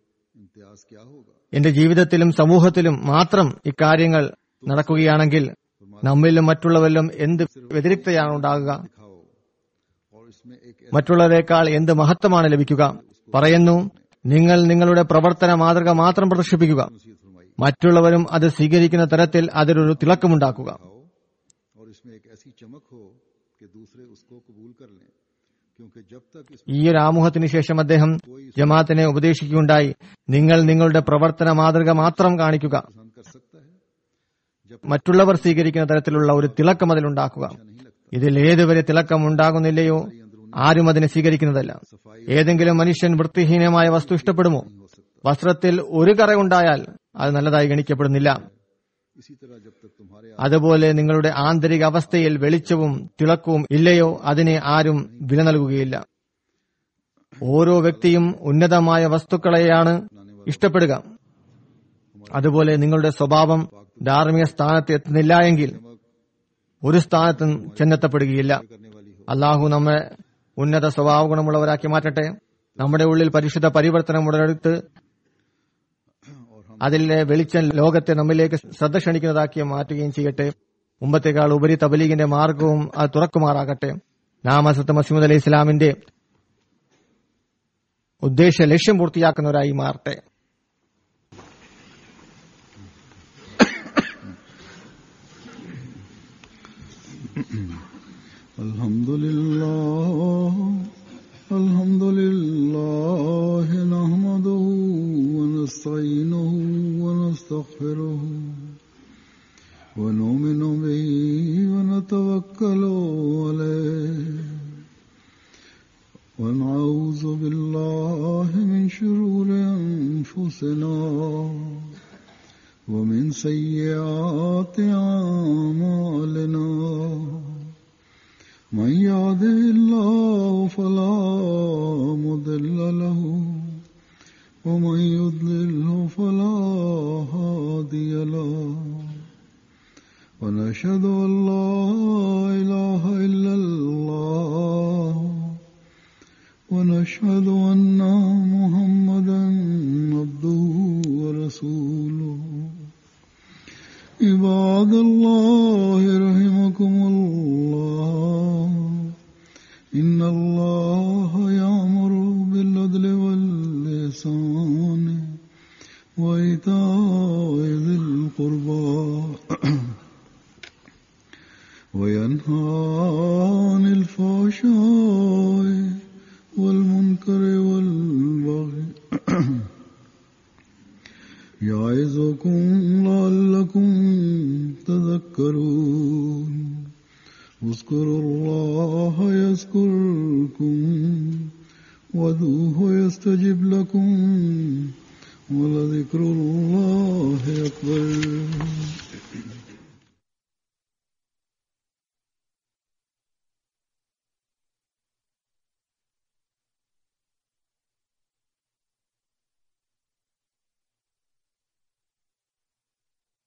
എന്റെ ജീവിതത്തിലും സമൂഹത്തിലും മാത്രം ഇക്കാര്യങ്ങൾ നടക്കുകയാണെങ്കിൽ നമ്മിലും മറ്റുള്ളവരിലും എന്ത് വ്യതിരിക്തയാണ് ഉണ്ടാകുക, മറ്റുള്ളവരെക്കാൾ എന്ത് മഹത്വമാണ് ലഭിക്കുക. പറയുന്നു, നിങ്ങൾ നിങ്ങളുടെ പ്രവർത്തന മാതൃക മാത്രം പ്രദർശിപ്പിക്കുക, മറ്റുള്ളവരും അത് സ്വീകരിക്കുന്ന തരത്തിൽ അതിലൊരു തിളക്കമുണ്ടാക്കുക. ഈ ഒരു ആമുഖത്തിന് ശേഷം അദ്ദേഹം ജമാഅത്തിനെ ഉപദേശിക്കുകയുണ്ടായി, നിങ്ങൾ നിങ്ങളുടെ പ്രവർത്തന മാതൃക മാത്രം കാണിക്കുക, മറ്റുള്ളവർ സ്വീകരിക്കുന്ന തരത്തിലുള്ള ഒരു തിളക്കം അതിലുണ്ടാക്കുക. ഇതിൽ ഏതുവരെ തിളക്കം ഉണ്ടാകുന്നില്ലയോ ആരും അതിനെ സ്വീകരിക്കുന്നതല്ല. ഏതെങ്കിലും മനുഷ്യൻ വൃത്തിഹീനമായ വസ്തു ഇഷ്ടപ്പെടുമോ? വസ്ത്രത്തിൽ ഒരു കറ ഉണ്ടായാൽ അത് നല്ലതായി ഗണിക്കപ്പെടുന്നില്ല. അതുപോലെ നിങ്ങളുടെ ആന്തരിക അവസ്ഥയിൽ വെളിച്ചവും തിളക്കവും ഇല്ലയോ അതിനെ ആരും വില നൽകുകയില്ല. ഓരോ വ്യക്തിയും ഉന്നതമായ വസ്തുക്കളെയാണ് ഇഷ്ടപ്പെടുക. അതുപോലെ നിങ്ങളുടെ സ്വഭാവം ധാർമ്മിക സ്ഥാനത്ത് എത്തുന്നില്ല എങ്കിൽ ഒരു സ്ഥാനത്തും ചെന്നെത്തപ്പെടുകയില്ല. അള്ളാഹു നമ്മെ ഉന്നത സ്വഭാവ ഗുണമുള്ളവരാക്കി മാറ്റട്ടെ. നമ്മുടെ ഉള്ളിൽ പരിശുദ്ധ പരിവർത്തനം ഉടലെടുത്ത് അതിലെ വെളിച്ചം ലോകത്തെ നമ്മിലേക്ക് ശ്രദ്ധ ക്ഷണിക്കുന്നതാക്കി മാറ്റുകയും ചെയ്യട്ടെ. മുമ്പത്തേക്കാൾ ഉപരി തബ്ലീഗിന്റെ മാർഗവും അത് തുറക്കുമാറാകട്ടെ. നാം ഹസ്രത്ത് മസീഹ് അലൈഹി ഇസ്ലാമിന്റെ ഉദ്ദേശ ലക്ഷ്യം പൂർത്തിയാക്കുന്നവരായി മാറട്ടെ. അൽഹംദുലില്ലാഹി നഹ്മദുഹു വനസ്തഈനുഹു വനസ്തഗ്ഫിറുഹു വനുഅ്മിനു ബിഹി വനതവക്കലു അലൈഹി ونعوذ بالله من شرور أنفسنا ومن سيئات أعمالنا من يهده الله فلا مضل له ومن يضلله فلا هادي له ونشهد أن لا إله إلا الله ونشهد أن محمدا عبده ورسوله عباد الله رحمكم الله إن الله يأمر بالعدل والإحسان وإيتاء ذي القربى وينهى عن الفحشاء والمنكر والبغي يعظكم لعلكم تذكرون اذكروا الله يذكركم وادعوه يستجب لكم ولذكر الله أكبر.